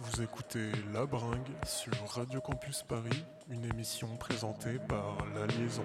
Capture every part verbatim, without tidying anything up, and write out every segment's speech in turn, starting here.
Vous écoutez La Bringue sur Radio Campus Paris, une émission présentée par La Liaison.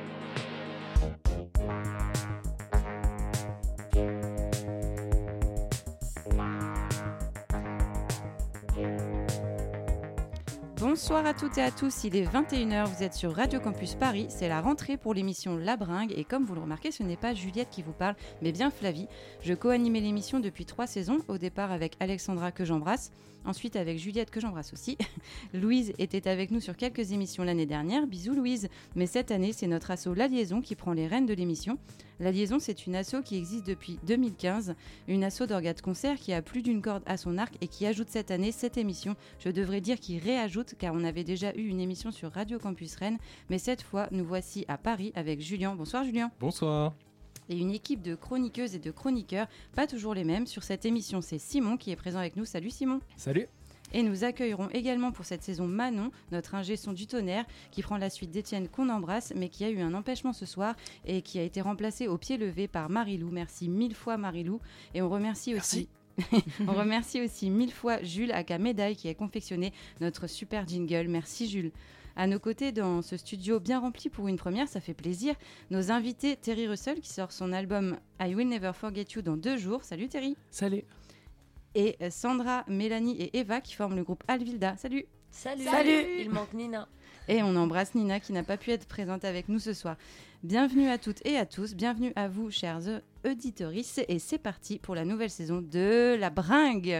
Bonsoir à toutes et à tous, il est vingt et une heures, vous êtes sur Radio Campus Paris, c'est la rentrée pour l'émission La Bringue et comme vous le remarquez, ce n'est pas Juliette qui vous parle, mais bien Flavie. Je co-animais l'émission depuis trois saisons, au départ avec Alexandra que j'embrasse, ensuite avec Juliette que j'embrasse aussi. Louise était avec nous sur quelques émissions l'année dernière, bisous Louise. Mais cette année, c'est notre asso La Liaison qui prend les rênes de l'émission. La Liaison, c'est une asso qui existe depuis deux mille quinze, une asso d'orgas de concert qui a plus d'une corde à son arc et qui ajoute cette année cette émission. Je devrais dire qu'il réajoute car on avait déjà eu une émission sur Radio Campus Rennes, mais cette fois, nous voici à Paris avec Julien. Bonsoir Julien. Bonsoir. Et une équipe de chroniqueuses et de chroniqueurs, pas toujours les mêmes. Sur cette émission, c'est Simon qui est présent avec nous. Salut Simon. Salut. Et nous accueillerons également pour cette saison Manon, notre ingé son du tonnerre, qui prend la suite d'Étienne qu'on embrasse, mais qui a eu un empêchement ce soir et qui a été remplacé au pied levé par Marilou. Merci mille fois Marilou. Et on remercie Merci. aussi... on remercie aussi mille fois Jules aka Médaille qui a confectionné notre super jingle. Merci Jules. À nos côtés, dans ce studio bien rempli pour une première, ça fait plaisir, nos invités Terry Russell qui sort son album I Will Never Forget You dans deux jours. Salut Terry. Salut. Et Sandra, Mélanie et Eva qui forment le groupe Alvilda. Salut. Salut. Salut. Il manque Nina. Et on embrasse Nina qui n'a pas pu être présente avec nous ce soir. Bienvenue à toutes et à tous, bienvenue à vous chers auditorices et c'est parti pour la nouvelle saison de La Bringue.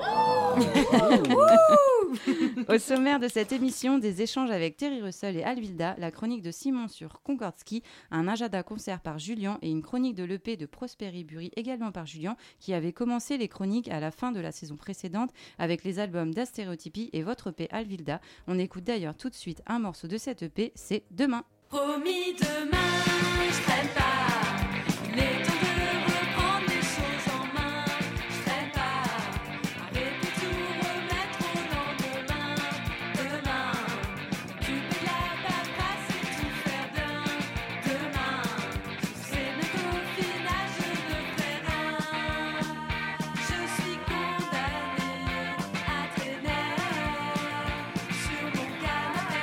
Au sommaire de cette émission, des échanges avec Terry Russell et Alvilda, la chronique de Simon sur Concorde Ski, un agenda concert par Julien et une chronique de l'E P de Prosperi Bury également par Julien qui avait commencé les chroniques à la fin de la saison précédente avec les albums d'Astéréotypie et votre E P Alvilda. On écoute d'ailleurs tout de suite un morceau de cette E P, c'est Demain. Promis demain, je traîne pas. Il est temps de reprendre les choses en main. Je traîne pas. Arrêtez tout, remettre au lendemain. Demain, occuper la paperasse et tout faire bien. Demain, je sais bien qu'au final je ne ferai rien. Je suis condamnée à traîner sur mon canapé.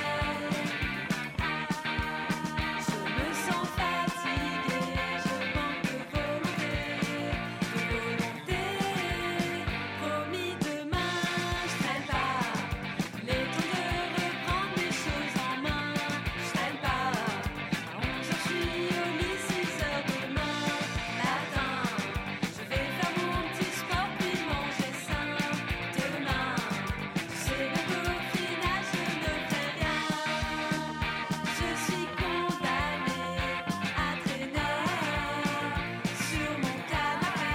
Je me sens fatiguée, je manque de volonté, de volonté. Promis demain, je traîne pas. Il est temps de reprendre les choses en main. Je traîne pas. À onze heures, je suis au lit, six heures demain matin. Je vais faire mon petit sport puis manger sain. Demain, je sais bien qu'au final je ne fais rien. Je suis condamnée à traîner sur mon canapé.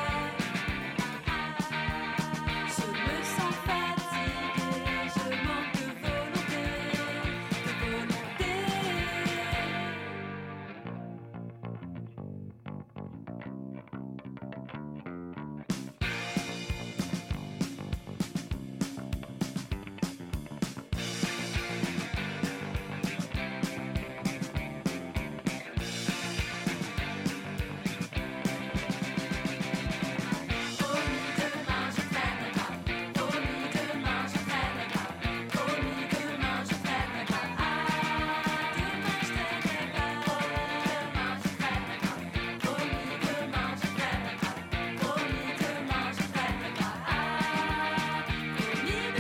Je me sens fatiguée, je manque de volonté, de volonté. Promis demain je traîne pas. Promis demain je traîne pas. Promis demain je traîne pas. Ah, demain je traînerai pas. Promis demain je traîne pas. Promis demain je traîne pas. Promis demain je traîne pas. Ah, promis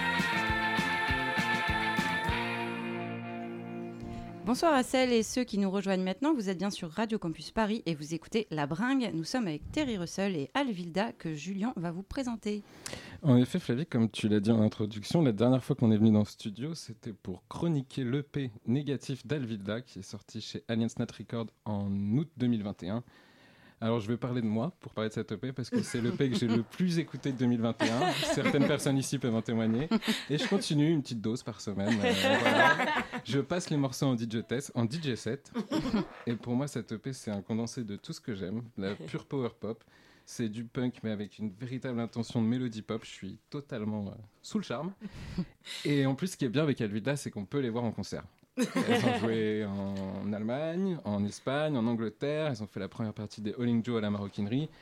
demain. Bonsoir à celles et ceux qui nous rejoignent maintenant, vous êtes bien sur Radio Campus Paris et vous écoutez La Bringue. Nous sommes avec Terry Russell et Alvilda que Julien va vous présenter. En effet, Flavie, comme tu l'as dit en introduction, la dernière fois qu'on est venu dans le studio, c'était pour chroniquer l'E P négatif d'Alvilda qui est sorti chez Alliance Nat Records en août deux mille vingt et un. Alors, je vais parler de moi pour parler de cette E P parce que c'est l'E P que j'ai le plus écouté de deux mille vingt et un. Certaines personnes ici peuvent en témoigner. Et je continue une petite dose par semaine. Euh, voilà. Je passe les morceaux en D J test, en D J set. Et pour moi, cette E P, c'est un condensé de tout ce que j'aime. La pure power pop. C'est du punk, mais avec une véritable intention de mélodie pop. Je suis totalement euh, sous le charme. Et en plus, ce qui est bien avec Alvilda, c'est qu'on peut les voir en concert. Elles ont joué en Allemagne, en Espagne, en Angleterre. Elles ont fait la première partie des All In Joe à la Maroquinerie.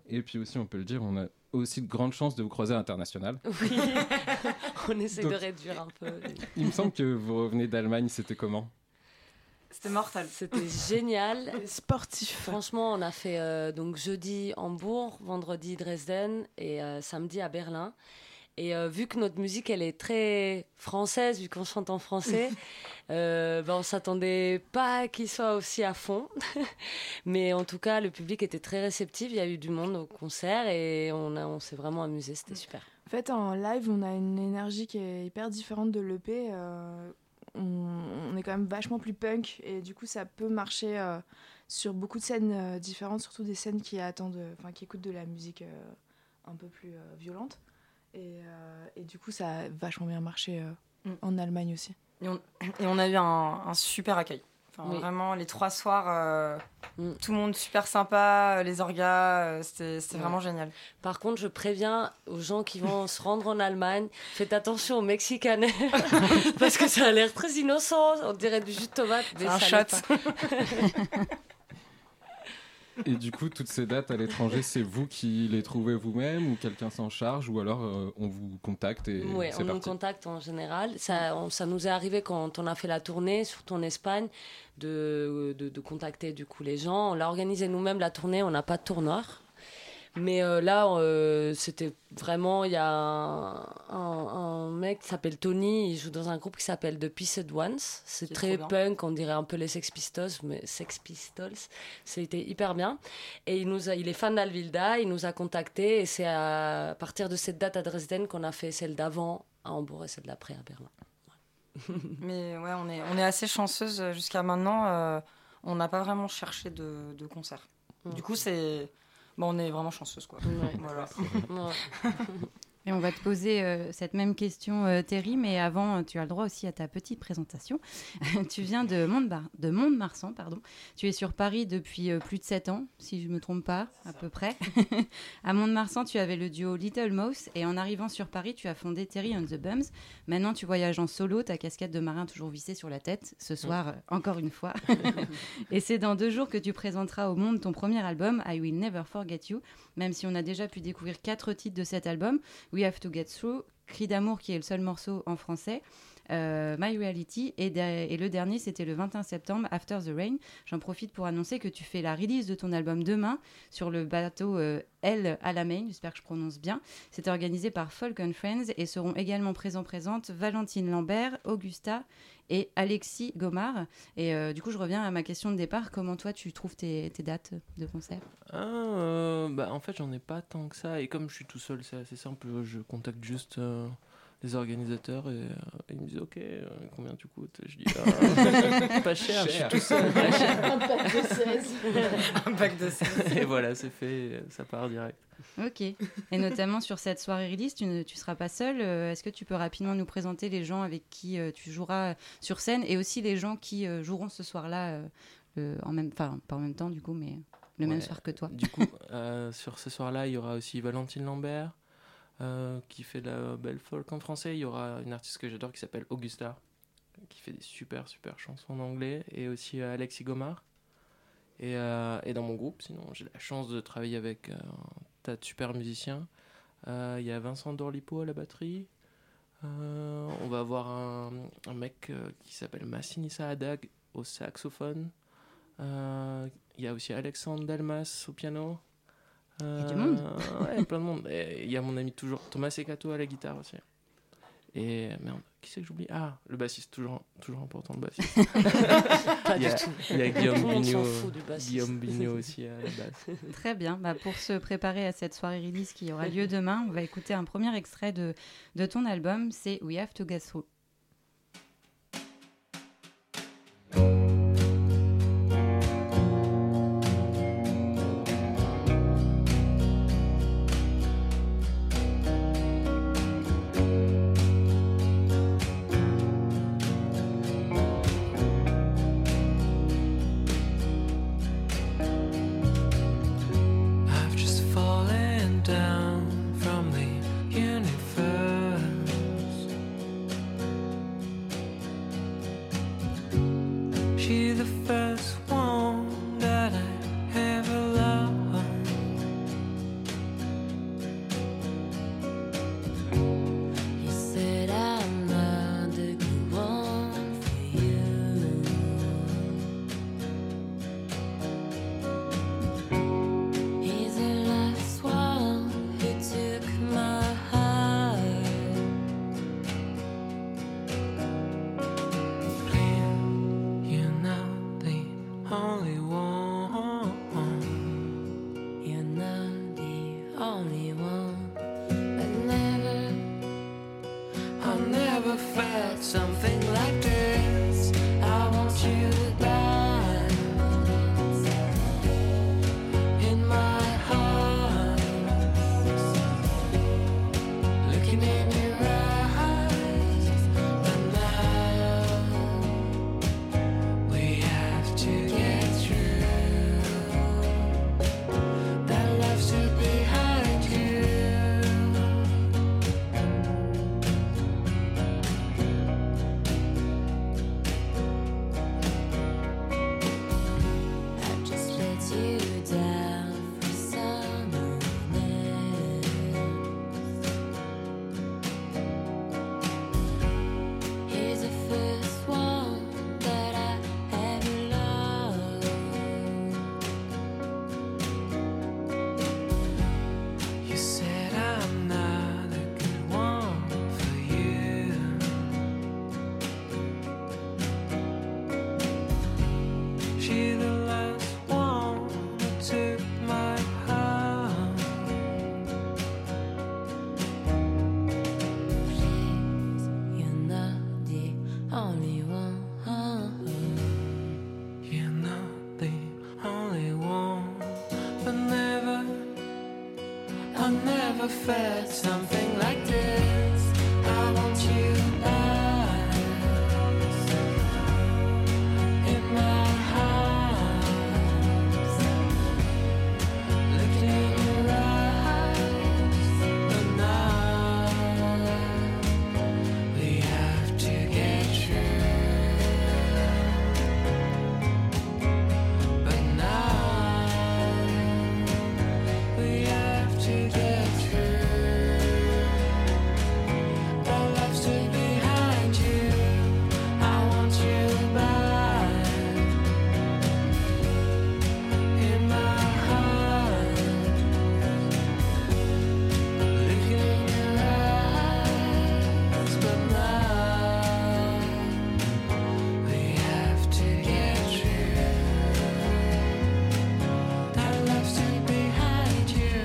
Et puis aussi, on peut le dire, on a aussi de grandes chances de vous croiser à l'international. Oui, on essaie Donc- de réduire un peu. Il me semble que vous revenez d'Allemagne, c'était comment ? C'était mortel. C'était génial. Sportif. Franchement, on a fait euh, donc jeudi Hambourg, vendredi Dresden et euh, samedi à Berlin. Et euh, vu que notre musique, elle est très française, vu qu'on chante en français, euh, ben, on s'attendait pas qu'il soit aussi à fond. Mais en tout cas, le public était très réceptif. Il y a eu du monde au concert et on, a, on s'est vraiment amusé. C'était super. En fait, en live, on a une énergie qui est hyper différente de l'E P. Euh, on, on est quand même vachement plus punk et du coup, ça peut marcher euh, sur beaucoup de scènes euh, différentes, surtout des scènes qui attendent, enfin qui écoutent de la musique euh, un peu plus euh, violente. Et, euh, et du coup, ça a vachement bien marché euh, Mm. en Allemagne aussi. Et on, et on a eu un, un super accueil. Enfin, Oui. Vraiment, les trois soirs, euh, Mm. tout le monde super sympa, les orgas, euh, c'était c'était Ouais. vraiment génial. Par contre, je préviens aux gens qui vont se rendre en Allemagne, faites attention aux Mexicains parce que ça a l'air très innocent, on dirait du jus de tomate. mais C'est un ça l'est shot. pas. Et du coup, toutes ces dates à l'étranger, c'est vous qui les trouvez vous-même ou quelqu'un s'en charge ou alors euh, on vous contacte et Oui, c'est on nous parti. contacte en général. Ça, on- ça nous est arrivé quand on a fait la tournée, surtout en Espagne, de, de, de contacter du coup les gens. On l'a organisé nous-mêmes la tournée, on n'a pas de tourneur. Mais euh, là, euh, c'était vraiment, il y a un, un, un mec qui s'appelle Tony, il joue dans un groupe qui s'appelle The Peaced Ones. C'est Qui est très trop bien. punk, on dirait un peu les Sex Pistols, mais Sex Pistols, c'était hyper bien. Et il, nous a, il est fan d'Alvilda, il nous a contactés et c'est à partir de cette date à Dresden qu'on a fait celle d'avant à Hambourg et celle d'après à Berlin. Mais ouais, on est, on est assez chanceuse jusqu'à maintenant. euh, on n'a pas vraiment cherché de, de concert. Mm. Du coup, c'est. Bon, on est vraiment chanceuse, quoi. Ouais. Voilà. Ouais. Et on va te poser euh, cette même question, euh, Terry, mais avant, tu as le droit aussi à ta petite présentation. Tu viens de, Mont-de-Bar- de Mont-de-Marsan, pardon. Tu es sur Paris depuis euh, plus de sept ans, si je ne me trompe pas, à peu près. À Mont-de-Marsan, tu avais le duo Little Mouse, et en arrivant sur Paris, tu as fondé Terry and the Bums. Maintenant, tu voyages en solo, ta casquette de marin toujours vissée sur la tête, ce soir, euh, encore une fois. Et c'est dans deux jours que tu présenteras au monde ton premier album, I Will Never Forget You, même si on a déjà pu découvrir quatre titres de cet album. We Have to Get Through, Cri d'amour qui est le seul morceau en français, euh, My Reality et, de- et le dernier c'était le vingt et un septembre, After the Rain. J'en profite pour annoncer que tu fais la release de ton album demain sur le bateau euh, El Alamein, j'espère que je prononce bien. C'est organisé par Folk and Friends et seront également présents présentes Valentine Lambert, Augusta et Alexis Gomard. Et euh, du coup je reviens à ma question de départ, comment toi tu trouves tes, tes dates de concert? Ah, euh, bah en fait j'en ai pas tant que ça et comme je suis tout seul c'est assez simple, je contacte juste euh, les organisateurs et euh, ils me disent ok euh, combien tu coûtes, je dis ah, pas cher, je suis Cher. tout seul, pas cher. Un pack de seize. Un bac de seize. Et voilà c'est fait, ça part direct. Ok. Et notamment sur cette soirée release, tu ne tu seras pas seul. Euh, Est-ce que tu peux rapidement nous présenter les gens avec qui euh, tu joueras sur scène et aussi les gens qui euh, joueront ce soir-là, euh, le- en même, enfin pas en même temps du coup, mais le même Ouais, soir que toi. Du coup euh, sur ce soir là il y aura aussi Valentine Lambert euh, qui fait de la belle folk en français, il y aura une artiste que j'adore qui s'appelle Augusta qui fait des super super chansons en anglais et aussi euh, Alexis Gomard. Et, euh, et dans mon groupe, sinon, j'ai la chance de travailler avec euh, un tas de super musiciens. Euh, Il y a Vincent Dorlipo à la batterie. Euh, on va avoir un, un mec euh, qui s'appelle Massinissa Hadag au saxophone. Euh, Il y a aussi Alexandre Dalmas au piano. Euh, Il y a du monde. Ouais, plein de monde. Et il y a mon ami toujours Thomas Secato à la guitare aussi. Et merde, qui c'est que j'oublie? Ah, le bassiste, toujours, toujours important le bassiste. Pas Il y du a- tout. Il y a Tout Guillaume le monde s'en Bignot, fout du bassiste. Guillaume Bignot aussi à la basse. Très bien. Bah, pour se préparer à cette soirée release qui aura lieu demain, on va écouter un premier extrait de, de ton album. C'est We Have to Get Through. I've just fallen down from the universe. She's the first one that I ever loved. only one. But never, I never felt something like this. I want you back in my heart, looking in your eyes. But now we have to get through that left still behind you. I just let you down for someone else. Here's the first one that I ever loved. You said I'm not a good one for you. She the last one who took my heart. Please, you're not the only one. You're not the only one. But never, I never felt something like this. I want you back in my heart, looking in your eyes. But now we have to get through. But now we have to get through. Our lives still behind you. I want you back in my heart, looking in your eyes. But now we have to get through. Our lives still behind you.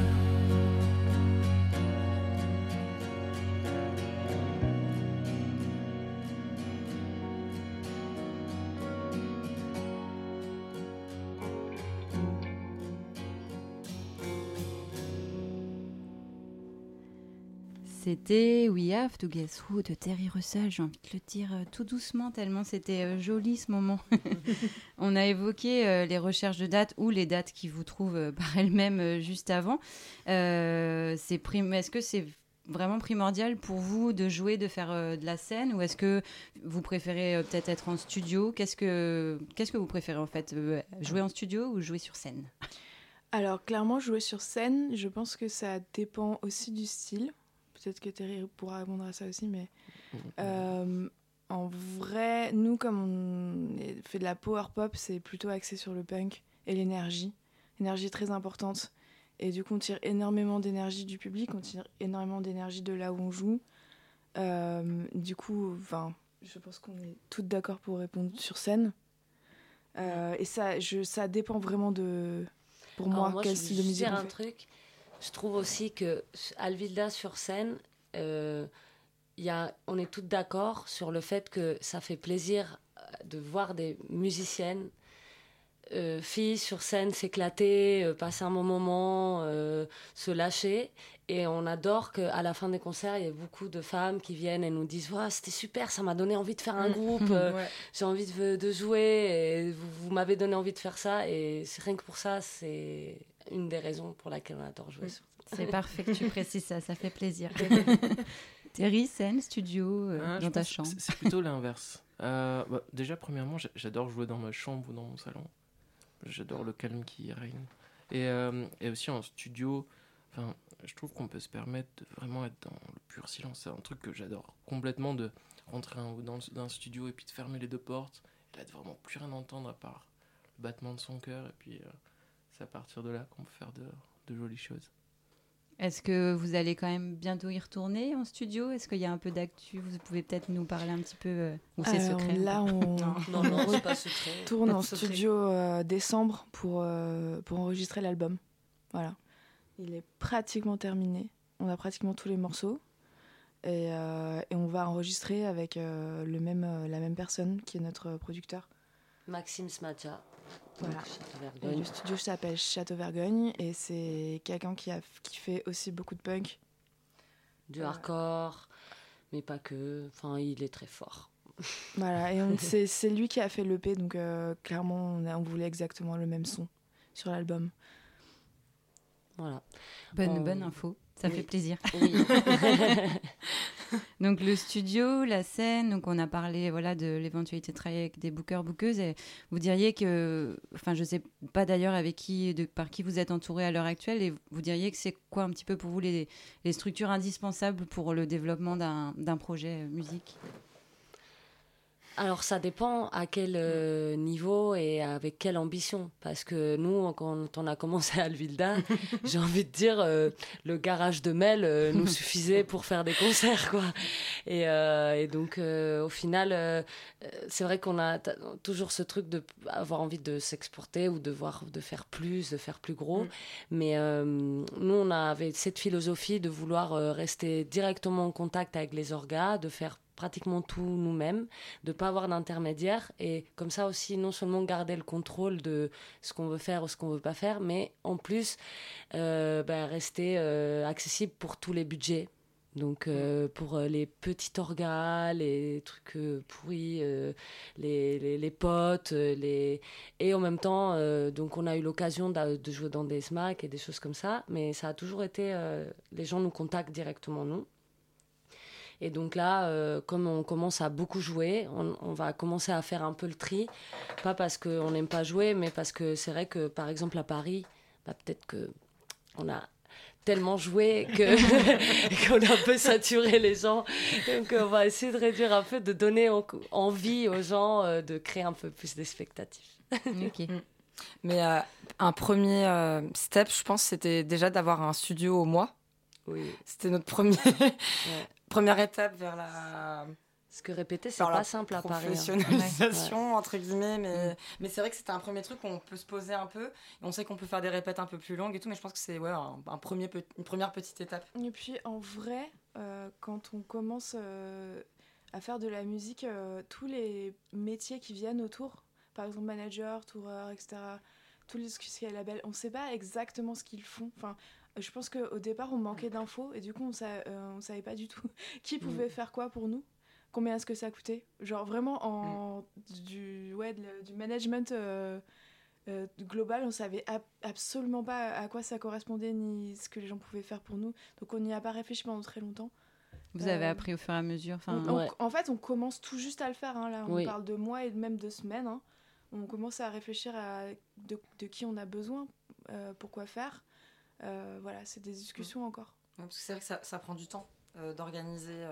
C'était We Have to Guess Who de Terry Russell. J'ai envie de le dire euh, tout doucement tellement c'était euh, joli ce moment. On a évoqué euh, les recherches de dates ou les dates qui vous trouvent euh, par elles-mêmes euh, juste avant. Euh, c'est prim- Est-ce que c'est vraiment primordial pour vous de jouer, de faire euh, de la scène, ou est-ce que vous préférez euh, peut-être être en studio ? Qu'est-ce que, qu'est-ce que vous préférez en fait, euh, jouer en studio ou jouer sur scène ? Alors clairement, jouer sur scène, je pense que ça dépend aussi du style. Peut-être que Terry pourra répondre à ça aussi, mais euh, en vrai, nous, comme on est- fait de la power pop, c'est plutôt axé sur le punk et l'énergie. L'énergie est très importante. Et du coup, on tire énormément d'énergie du public, on tire énormément d'énergie de là où on joue. Euh, du coup, enfin, je pense qu'on est toutes d'accord pour répondre sur scène. Euh, et ça, je, ça dépend vraiment de, pour Alors moi, moi, quel je style veux de juste musique dire on un fait. truc. Je trouve aussi que Alvilda sur scène, euh, y a, on est toutes d'accord sur le fait que ça fait plaisir euh, de voir des musiciennes, euh, filles sur scène s'éclater, euh, passer un bon moment, euh, se lâcher. Et on adore qu'à la fin des concerts, il y ait beaucoup de femmes qui viennent et nous disent ouais, c'était super, ça m'a donné envie de faire un groupe, euh, Ouais. j'ai envie de, de jouer, et vous, vous m'avez donné envie de faire ça. Et c'est rien que pour ça, c'est une des raisons pour laquelle on adore jouer sur C'est parfait que tu précises ça, ça fait plaisir. Terry, scène, studio, euh, Ah, je dans ta pense que chambre. c'est- C'est plutôt l'inverse. Euh, bah, déjà, premièrement, j'a- j'adore jouer dans ma chambre ou dans mon salon. J'adore le calme qui y règne. Et, euh, et aussi en studio, enfin, je trouve qu'on peut se permettre de vraiment être dans le pur silence. C'est un truc que j'adore complètement, de rentrer un- dans, le- dans un studio et puis de fermer les deux portes. Et là, de vraiment plus rien entendre à part le battement de son cœur. Et puis, euh, c'est à partir de là qu'on peut faire de, de jolies choses. Est-ce que vous allez quand même bientôt y retourner en studio ? Est-ce qu'il y a un peu d'actu ? Vous pouvez peut-être nous parler un petit peu, euh, ou c'est Alors secret ? là, on, Non, non, c'est pas secret. tourne Pas en secret. studio euh, décembre pour, euh, pour enregistrer l'album. Voilà. il est pratiquement terminé. On a pratiquement tous les morceaux. Et, euh, et on va enregistrer avec euh, le même, euh, la même personne qui est notre producteur. Maxime Smatia. Voilà. Donc, Château Et Vergogne. le studio s'appelle Château Vergogne et c'est quelqu'un qui, a, qui fait aussi beaucoup de punk. Du Euh, hardcore, mais pas que. Enfin, il est très fort. Voilà, et on- c'est, c'est lui qui a fait l'E P, donc euh, clairement on, a- on voulait exactement le même son sur l'album. Voilà. Bonne, On- bonne info, ça Oui. fait plaisir. Oui. Donc le studio, la scène, donc on a parlé voilà de l'éventualité de travailler avec des bookers, bookeuses. Et vous diriez que, enfin je sais pas d'ailleurs avec qui, de, par qui vous êtes entouré à l'heure actuelle, et vous diriez que c'est quoi un petit peu pour vous les, les structures indispensables pour le développement d'un, d'un projet euh, musique? Alors ça dépend à quel euh, niveau et avec quelle ambition. Parce que nous, quand on a commencé à Alvilda, j'ai envie de dire, euh, le garage de Mel euh, nous suffisait pour faire des concerts, quoi. Et, euh, et donc, euh, au final, euh, c'est vrai qu'on a t- toujours ce truc d'avoir envie de s'exporter ou de, voir, de faire plus, de faire plus gros. Mm. Mais euh, nous, on avait cette philosophie de vouloir euh, rester directement en contact avec les orgas, de faire pratiquement tout nous-mêmes, de ne pas avoir d'intermédiaire et comme ça aussi non seulement garder le contrôle de ce qu'on veut faire ou ce qu'on ne veut pas faire, mais en plus euh, bah, rester euh, accessible pour tous les budgets. Donc euh, pour euh, les petits orgas, les trucs euh, pourris, euh, les, les, les potes, euh, les... et en même temps, euh, donc on a eu l'occasion de, de jouer dans des SMAC et des choses comme ça, mais ça a toujours été, euh, les gens nous contactent directement nous. Et donc là, euh, comme on commence à beaucoup jouer, on, on va commencer à faire un peu le tri. Pas parce qu'on n'aime pas jouer, mais parce que c'est vrai que, par exemple, à Paris, bah, peut-être qu'on a tellement joué que, qu'on a un peu saturé les gens. Donc on va essayer de réduire un peu, de donner en- envie aux gens euh, de créer un peu plus d'expectatifs. Ok. Mais euh, un premier euh, step, je pense, c'était déjà d'avoir un studio au mois. Oui. C'était notre premier... Ouais. première étape vers la... Parce que répéter, c'est vers pas la simple à Paris. hein. professionnalisation, Ouais. entre guillemets. Mais, Mm. mais c'est vrai que c'était un premier truc où on peut se poser un peu. Et on sait qu'on peut faire des répètes un peu plus longues et tout. Mais je pense que c'est ouais, un, un premier, pe- une première petite étape. Et puis en vrai, euh, quand on commence euh, à faire de la musique, euh, tous les métiers qui viennent autour, par exemple manager, toureur, et cetera, tous les ce qui est label, on ne sait pas exactement ce qu'ils font. Enfin, je pense qu'au départ, on manquait d'infos et du coup, on sa- euh, on savait pas du tout qui pouvait Mm. faire quoi pour nous, combien est-ce que ça coûtait. Genre vraiment en du, ouais, de la- du management euh, euh, global, on savait ab- absolument pas à quoi ça correspondait ni ce que les gens pouvaient faire pour nous. Donc on n'y a pas réfléchi pendant très longtemps. Vous avez Euh, appris au fur et à mesure. Enfin, On- on- Ouais. En fait, on commence tout juste à le faire. hein, Là, on Oui. parle de mois et même de semaines. hein. On commence à réfléchir à de, de qui on a besoin, euh, pourquoi faire. Euh, voilà, c'est des discussions encore. Ouais, parce que c'est vrai que ça, ça prend du temps euh, d'organiser. euh.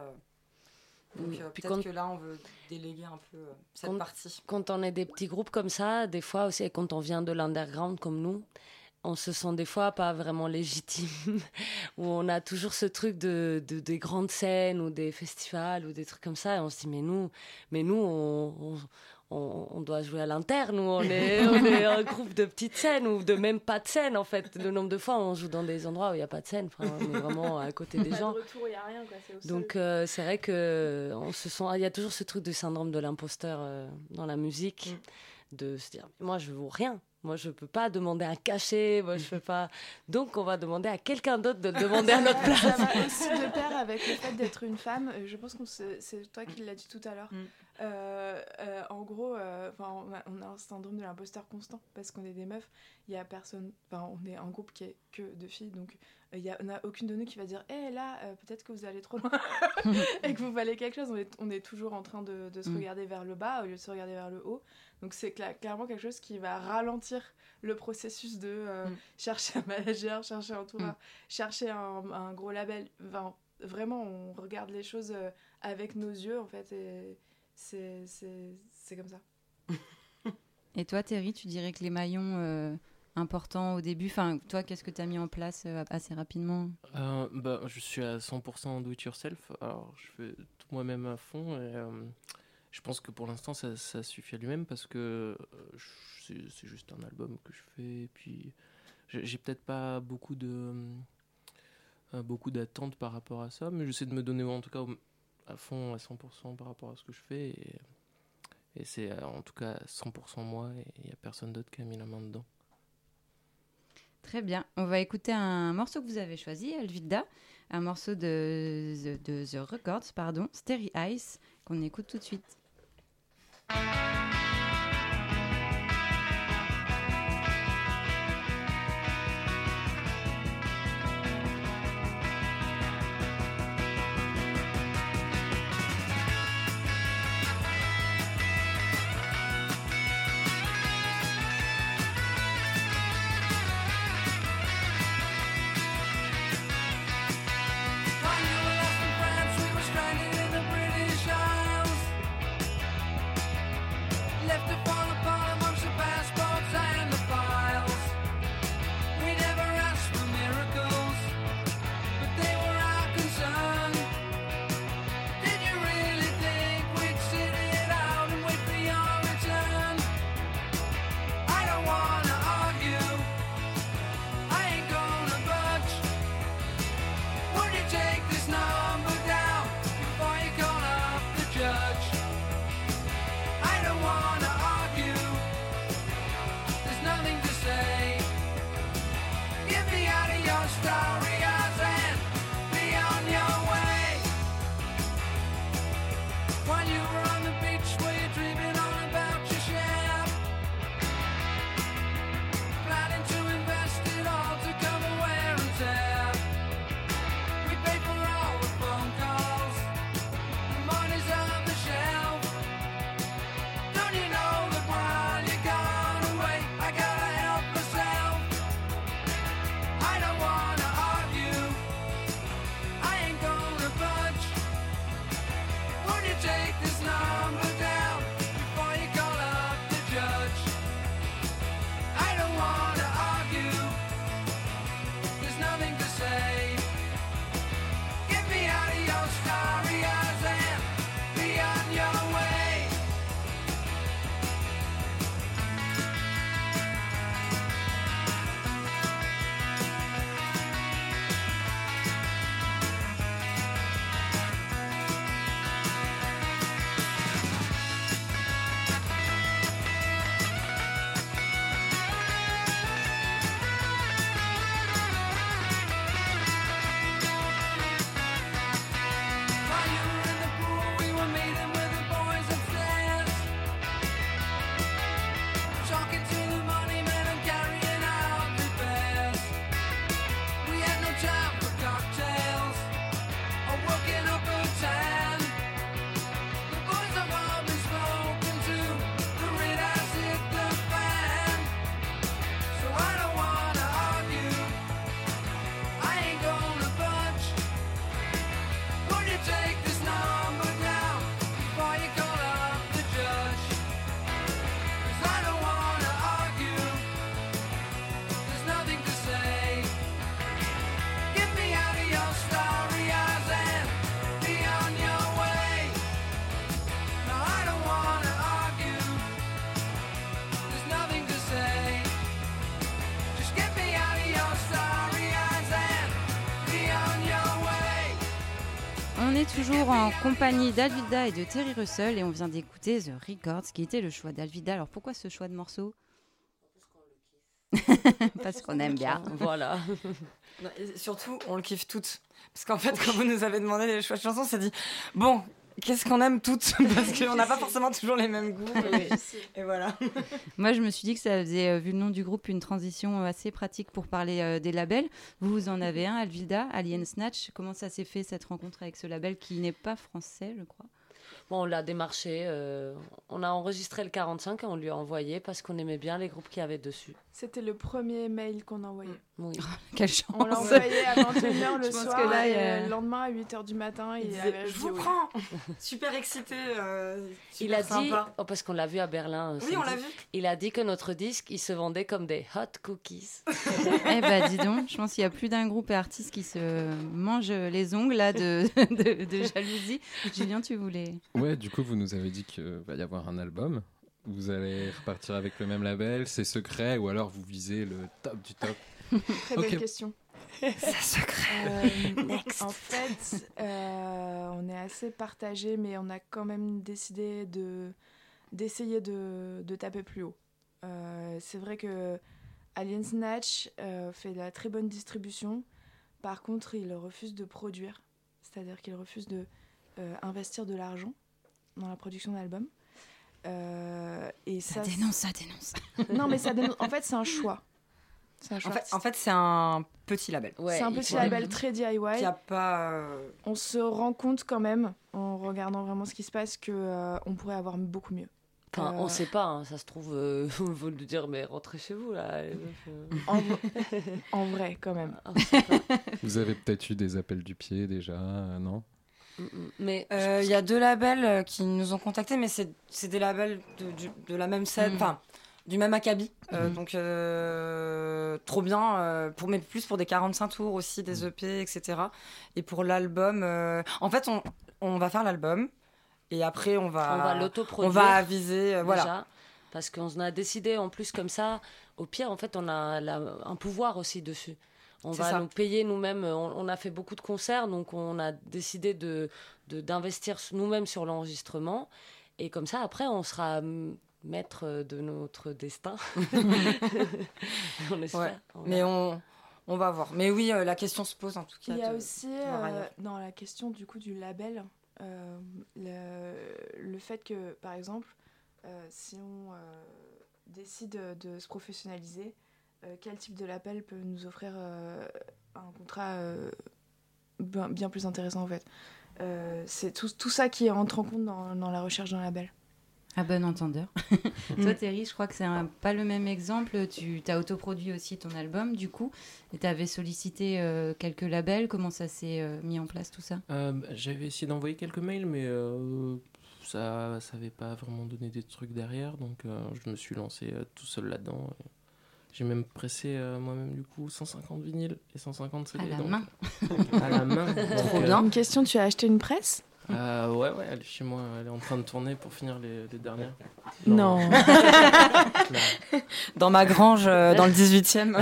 Donc Oui. euh, Puis peut-être quand- que là, on veut déléguer un peu euh, cette Quand- partie. Quand on est des petits groupes comme ça, des fois aussi, et quand on vient de l'underground comme nous, on se sent des fois pas vraiment légitime, où on a toujours ce truc de, de- des grandes scènes ou des festivals ou des trucs comme ça, et on se dit mais nous, mais nous on, on, on- on doit jouer à l'inter, nous on est, on est un groupe de petites scènes ou de même pas de scène en fait. Le nombre de fois on joue dans des endroits où il n'y a pas de scène, enfin, on est vraiment à côté des gens. retour, il n'y a rien. Quoi, c'est au Donc euh, c'est vrai que on se sent, il y a toujours ce truc du syndrome de l'imposteur euh, dans la musique, de se dire moi je vaux rien, moi je peux pas demander un cachet, moi je peux pas, donc on va demander à quelqu'un d'autre de le demander à notre place. Ça va aussi de pair avec le fait d'être une femme. Euh, Je pense que c'est toi qui l'as dit tout à l'heure. Mm. Euh, euh, en gros, euh, 'fin, on, a, on a un syndrome de l'imposteur constant parce qu'on est des meufs. Il y a personne. Enfin, on est un groupe qui est que de filles, donc euh, il y a, on a aucune de nous qui va dire, hé là, euh, peut-être que vous allez trop loin et que vous valez quelque chose. On est, on est toujours en train de, de se Mm. regarder vers le bas au lieu de se regarder vers le haut. Donc c'est cla- clairement quelque chose qui va ralentir le processus de euh, Mm. chercher un manager, chercher un tourneur, Mm. chercher un, un gros label. Enfin, vraiment, on regarde les choses euh, avec nos yeux, en fait, et c'est, c'est, c'est comme ça. et toi, Terry, tu dirais que les maillons euh, importants au début, enfin, toi, qu'est-ce que tu as mis en place euh, assez rapidement? Euh, bah, je suis à cent pour cent do it yourself, alors je fais tout moi-même à fond et euh, je pense que pour l'instant ça, ça suffit à lui-même parce que euh, je- c'est, c'est juste un album que je fais et puis j'ai j'ai peut-être pas beaucoup de euh, beaucoup d'attentes par rapport à ça, mais j'essaie de me donner en tout cas au- à fond, à cent pour cent par rapport à ce que je fais. Et, et c'est euh, en tout cas cent pour cent moi, et il n'y a personne d'autre qui a mis la main dedans. Très bien. On va écouter un morceau que vous avez choisi, Alvilda, un morceau de, de, de The Records, pardon, Starry Eyes, qu'on écoute tout de suite. While you were lost in France, we were stranded in the British Isles. Left to fall apart amongst the passports and the files. We never asked for miracles, but they were our concern. Did you really think we'd sit it out and wait for your return? I don't wanna argue, I ain't gonna budge. Would you take this number down before you call up the judge? I don't wanna argue, there's nothing to say. Get me out of your story eyes and be on your way. While you were on the beach, were you dreaming all about your share? Planning to invest it all to cover wear and tear. We pay for all the phone calls, the money's on the shelf. Don't you know that while you're gone away, I gotta help myself? I don't wanna argue, I ain't gonna budge. Would you take this number down before you call up the judge? I don't wanna argue, there's nothing to say. Get me out of your starry eyes and be on your way. While you were in the pool, we were meeting with the boys upstairs, talking to the money men and carrying out repairs. We had no time for cocktails or working up a tan. The boys have all been spoken to, the red has hit the fan. So I don't wanna argue, I ain't gonna budge. Would you take this number down before you call up the judge? 'Cause I don't wanna argue, there's nothing to say. Get me out of your starry eyes and be on your way. No, I don't wanna argue, there's nothing to say. Just get me out of your starry eyes and be on your way. On est toujours en compagnie d'Alvilda et de Terry Russell et on vient d'écouter The Records, qui était le choix d'Alvilda. Alors pourquoi ce choix de morceau? Parce qu'on aime bien. Voilà. Non, et surtout, on le kiffe toutes. Parce qu'en fait, quand vous nous avez demandé les choix de chansons, on s'est dit, bon, qu'est-ce qu'on aime toutes? Parce qu'on n'a pas forcément toujours les mêmes goûts. Et, et voilà. Moi, je me suis dit que ça faisait, euh, vu le nom du groupe, une transition euh, assez pratique pour parler euh, des labels. Vous, vous en avez un, Alvilda, Alien Snatch. Comment ça s'est fait, cette rencontre avec ce label qui n'est pas français, je crois? Bon, on l'a démarché, euh, on a enregistré le quarante-cinq et on lui a envoyé parce qu'on aimait bien les groupes qu'il y avait dessus. C'était le premier mail qu'on a envoyé. Oui. Quelle chance! On l'a envoyé à vingt et une heures le Je pense soir que là, et il y a- le lendemain à huit heures du matin, Il il disait, avait je dit vous oui. prends. Super excité. euh, Il super a dit, sympa. oh, parce qu'on l'a vu à Berlin. euh, Oui, on samedi. l'a vu. Il a dit que notre disque, il se vendait comme des hot cookies. Eh ben, dis donc, je pense qu'il y a plus d'un groupe et artiste qui se mange les ongles là de, de, de jalousie. Julien, tu voulais... Ouais, du coup, vous nous avez dit qu'il va y avoir un album. Vous allez repartir avec le même label, c'est secret, ou alors vous visez le top du top? Très Ok. belle question. C'est secret. Euh, Next. En fait, euh, on est assez partagé, mais on a quand même décidé de d'essayer de, de taper plus haut. Euh, c'est vrai que Alien Snatch euh, fait de la très bonne distribution. Par contre, il refuse de produire, c'est-à-dire qu'il refuse de euh, investir de l'argent dans la production d'albums. Euh, et Ça ça, dénonce, ça dénonce. non, mais ça dénonce. En fait, c'est un choix. C'est un En choix. fait, en fait, c'est un petit label Ouais, c'est un il petit faut- label très D I Y. qui a pas. euh, On se rend compte quand même, en regardant vraiment ce qui se passe, que euh, on pourrait avoir beaucoup mieux. Enfin, Euh, on sait pas, hein, ça se trouve, euh, on veut lui dire, mais rentrez chez vous là. les meufs, euh. En, v- en vrai, quand même. Ah, on sait pas. Vous avez peut-être eu des appels du pied déjà, euh, non? Mm, mm. Mais Euh, Il y a deux labels euh, qui nous ont contactés, mais c'est c'est des labels de, du- de la même scène, Mm. enfin du même acabit. Euh, Mhm. Donc euh, trop bien, euh, pour, mais plus pour des quarante-cinq tours aussi, des E P, et cetera. Et pour l'album, euh, en fait, on, on va faire l'album et après on va, on va on l'autoproduire. va aviser, euh, voilà. Déjà, parce qu'on a décidé en plus comme ça, au pire en fait on a la- un pouvoir aussi dessus. On C'est va ça. nous payer nous-mêmes, on, on a fait beaucoup de concerts, donc on a décidé de, de- d'investir nous-mêmes sur l'enregistrement, et comme ça après on sera hum, maître de notre destin. on espère. Ouais. On Mais verra. on, on va voir. Mais oui, euh, la question se pose en tout cas. Il y a de- aussi, voir euh, ailleurs. dans la question du coup du label, euh, le, le fait que, par exemple, euh, si on euh, décide de se professionnaliser, euh, quel type de label peut nous offrir euh, un contrat euh, bien, bien plus intéressant en fait. Euh, c'est tout, tout ça qui entre en compte dans, dans la recherche d'un label. À bon entendeur. Mm. Toi, Terry, je crois que c'est un- pas le même exemple. Tu as autoproduit aussi ton album, du coup, et tu avais sollicité euh, quelques labels. Comment ça s'est euh, mis en place, tout ça? Euh, bah, j'avais essayé d'envoyer quelques mails, mais euh, ça ça avait pas vraiment donné des trucs derrière, donc euh, je me suis lancé euh, tout seul là-dedans. J'ai même pressé euh, moi-même du coup cent cinquante vinyles et cent cinquante C D. À la donc, main. euh, à la main. Trop Donc, bien. Une question, tu as acheté une presse? euh, ouais, ouais, elle est chez moi, elle est en train de tourner pour finir les, les dernières. Non. Dans ma grange, euh, dans le dix-huitième.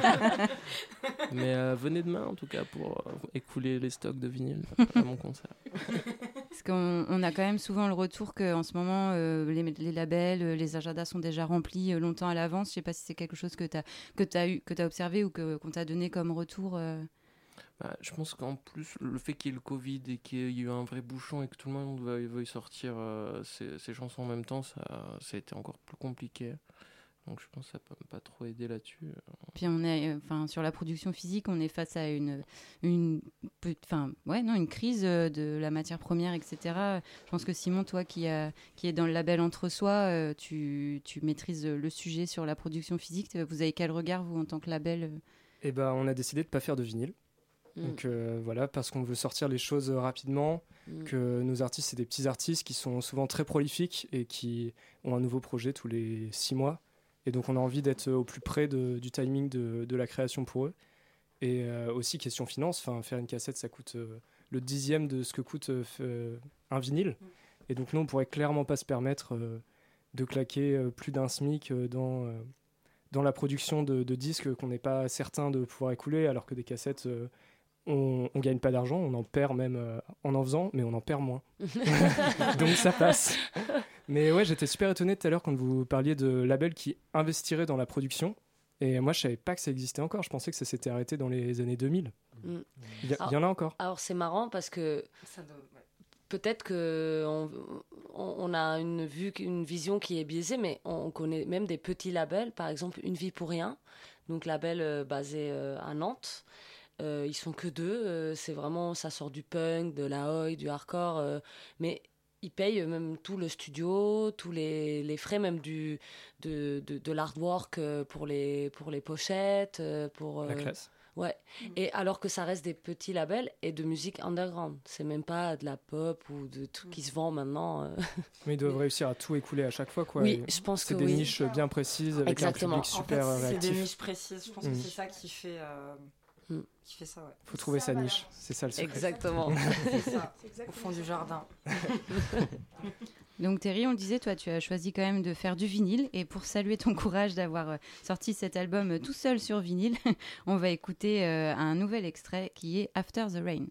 Mais euh, venez demain en tout cas pour euh, écouler les stocks de vinyles à mon concert. Parce qu'on on a quand même souvent le retour qu'en ce moment, euh, les, les labels, euh, les agendas sont déjà remplis euh, longtemps à l'avance. Je sais pas si c'est quelque chose que tu as que t'as eu, que t'as observé ou que, qu'on t'a donné comme retour. euh. Bah, je pense qu'en plus, le fait qu'il y ait le Covid et qu'il y ait eu un vrai bouchon et que tout le monde veuille, veuille sortir euh, ses, ses chansons en même temps, ça, ça a été encore plus compliqué. Donc je pense que ça peut pas trop aider là-dessus. Puis on est, enfin, sur la production physique, on est face à une, une, enfin, ouais, non, une crise euh, de la matière première, et cetera. Je pense que Simon, toi, qui, a, qui est dans le label Entre Soi, euh, tu, tu maîtrises le sujet sur la production physique. Vous avez quel regard, vous, en tant que label? euh Et ben, on a décidé de pas faire de vinyle. Mm. Donc euh, voilà, parce qu'on veut sortir les choses rapidement, Mm. que nos artistes, c'est des petits artistes qui sont souvent très prolifiques et qui ont un nouveau projet tous les six mois. Et donc on a envie d'être au plus près de- du timing de, de la création pour eux. Et euh, aussi question finance, enfin faire une cassette, ça coûte euh, le dixième de ce que coûte euh, f- euh, un vinyle. Et donc nous, on pourrait clairement pas se permettre euh, de claquer euh, plus d'un SMIC euh, dans, euh, dans la production de, de disques qu'on n'est pas certain de pouvoir écouler, alors que des cassettes, euh, on, on gagne pas d'argent, on en perd même euh, en en faisant, mais on en perd moins. Donc ça passe. Mais ouais, j'étais super étonné tout à l'heure quand vous parliez de labels qui investiraient dans la production. Et moi, je savais pas que ça existait encore. Je pensais que ça s'était arrêté dans les années deux mille. Mm. Il y, a- Ah. il y en a encore. Alors c'est marrant parce que peut-être que on, on- on a une vue, une vision qui est biaisée, mais on, on connaît même des petits labels, par exemple Une Vie pour Rien, donc label euh, basé euh, à Nantes. Euh, ils sont que deux, euh, c'est vraiment, ça sort du punk, de la oi, du hardcore, euh, mais ils payent même tout le studio, tous les, les frais même du, de, de, de l'artwork euh, pour les, pour les pochettes, euh, pour... La euh, classe. Ouais, et alors que ça reste des petits labels et de musique underground. C'est même pas de la pop ou de trucs qui se vend maintenant. euh. Mais ils doivent réussir à tout écouler à chaque fois, quoi. Oui, Et je pense c'est que des oui. niches bien précises avec Exactement. un public super en fait, c'est réactif. des niches précises. Je pense Mm. que c'est ça qui fait, euh, Mm. qui fait ça, ouais. Faut trouver sa niche, c'est ça le secret. Exactement. C'est ça, C'est au exactement fond du ça. jardin. Donc Terry, on le disait, toi tu as choisi quand même de faire du vinyle et pour saluer ton courage d'avoir euh, sorti cet album euh, tout seul sur vinyle, on va écouter euh, un nouvel extrait qui est After the Rain.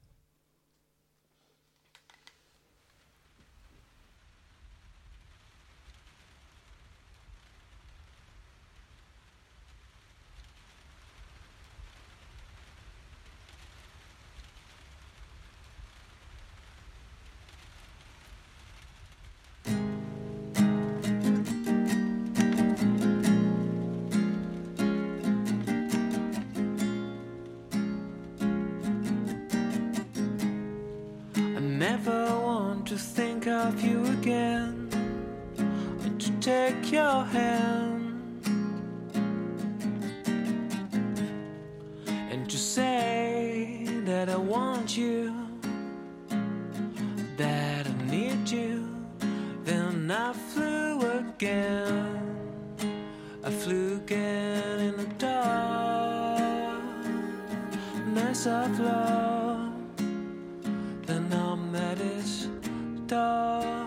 I never want to think of you again, or to take your hand and to say that I want you, that I need you. Then I flew again, I flew again in the darkness of love. The numb that is dark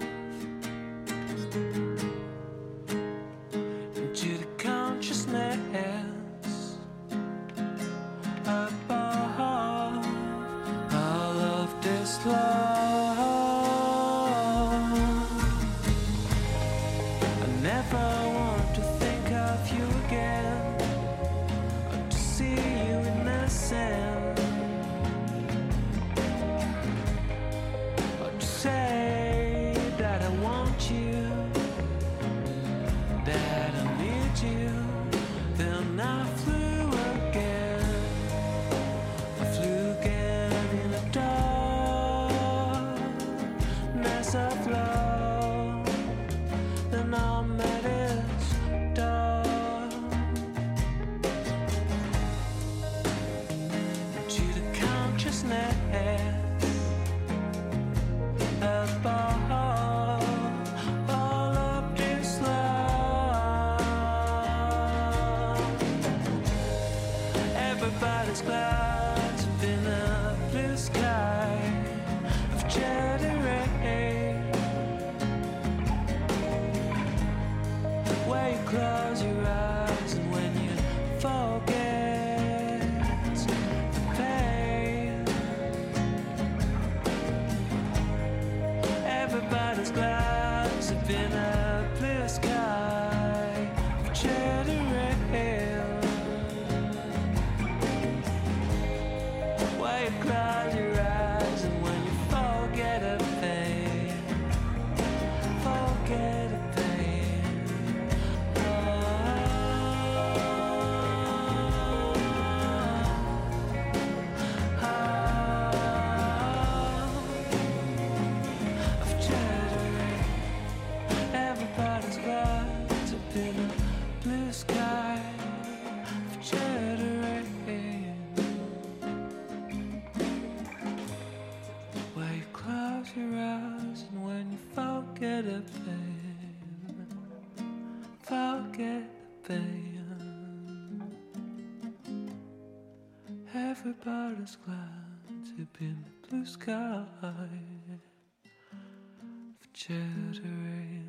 into the consciousness above all of this love. I never want to think of you again, or to see you innocent. Say that I want you, that I need you. Then I flew again, I flew again in the darkness of love. Then I'm at its dark to the consciousness above all of this love. Everybody's clouds up in a blue sky of cherry rain, where you close your eyes and when you forget the pain. Everybody's clouds up in a blue sky of cherry rain, where you close your eyes and when you forget a pain, forget a pain. Oh, oh. Of cherry rain. Everybody's clouds up in a blue sky of cherry rain, where you close your eyes and when you forget a pain, forget a pain. Everybody's clouds up in the blue sky of cherry rain.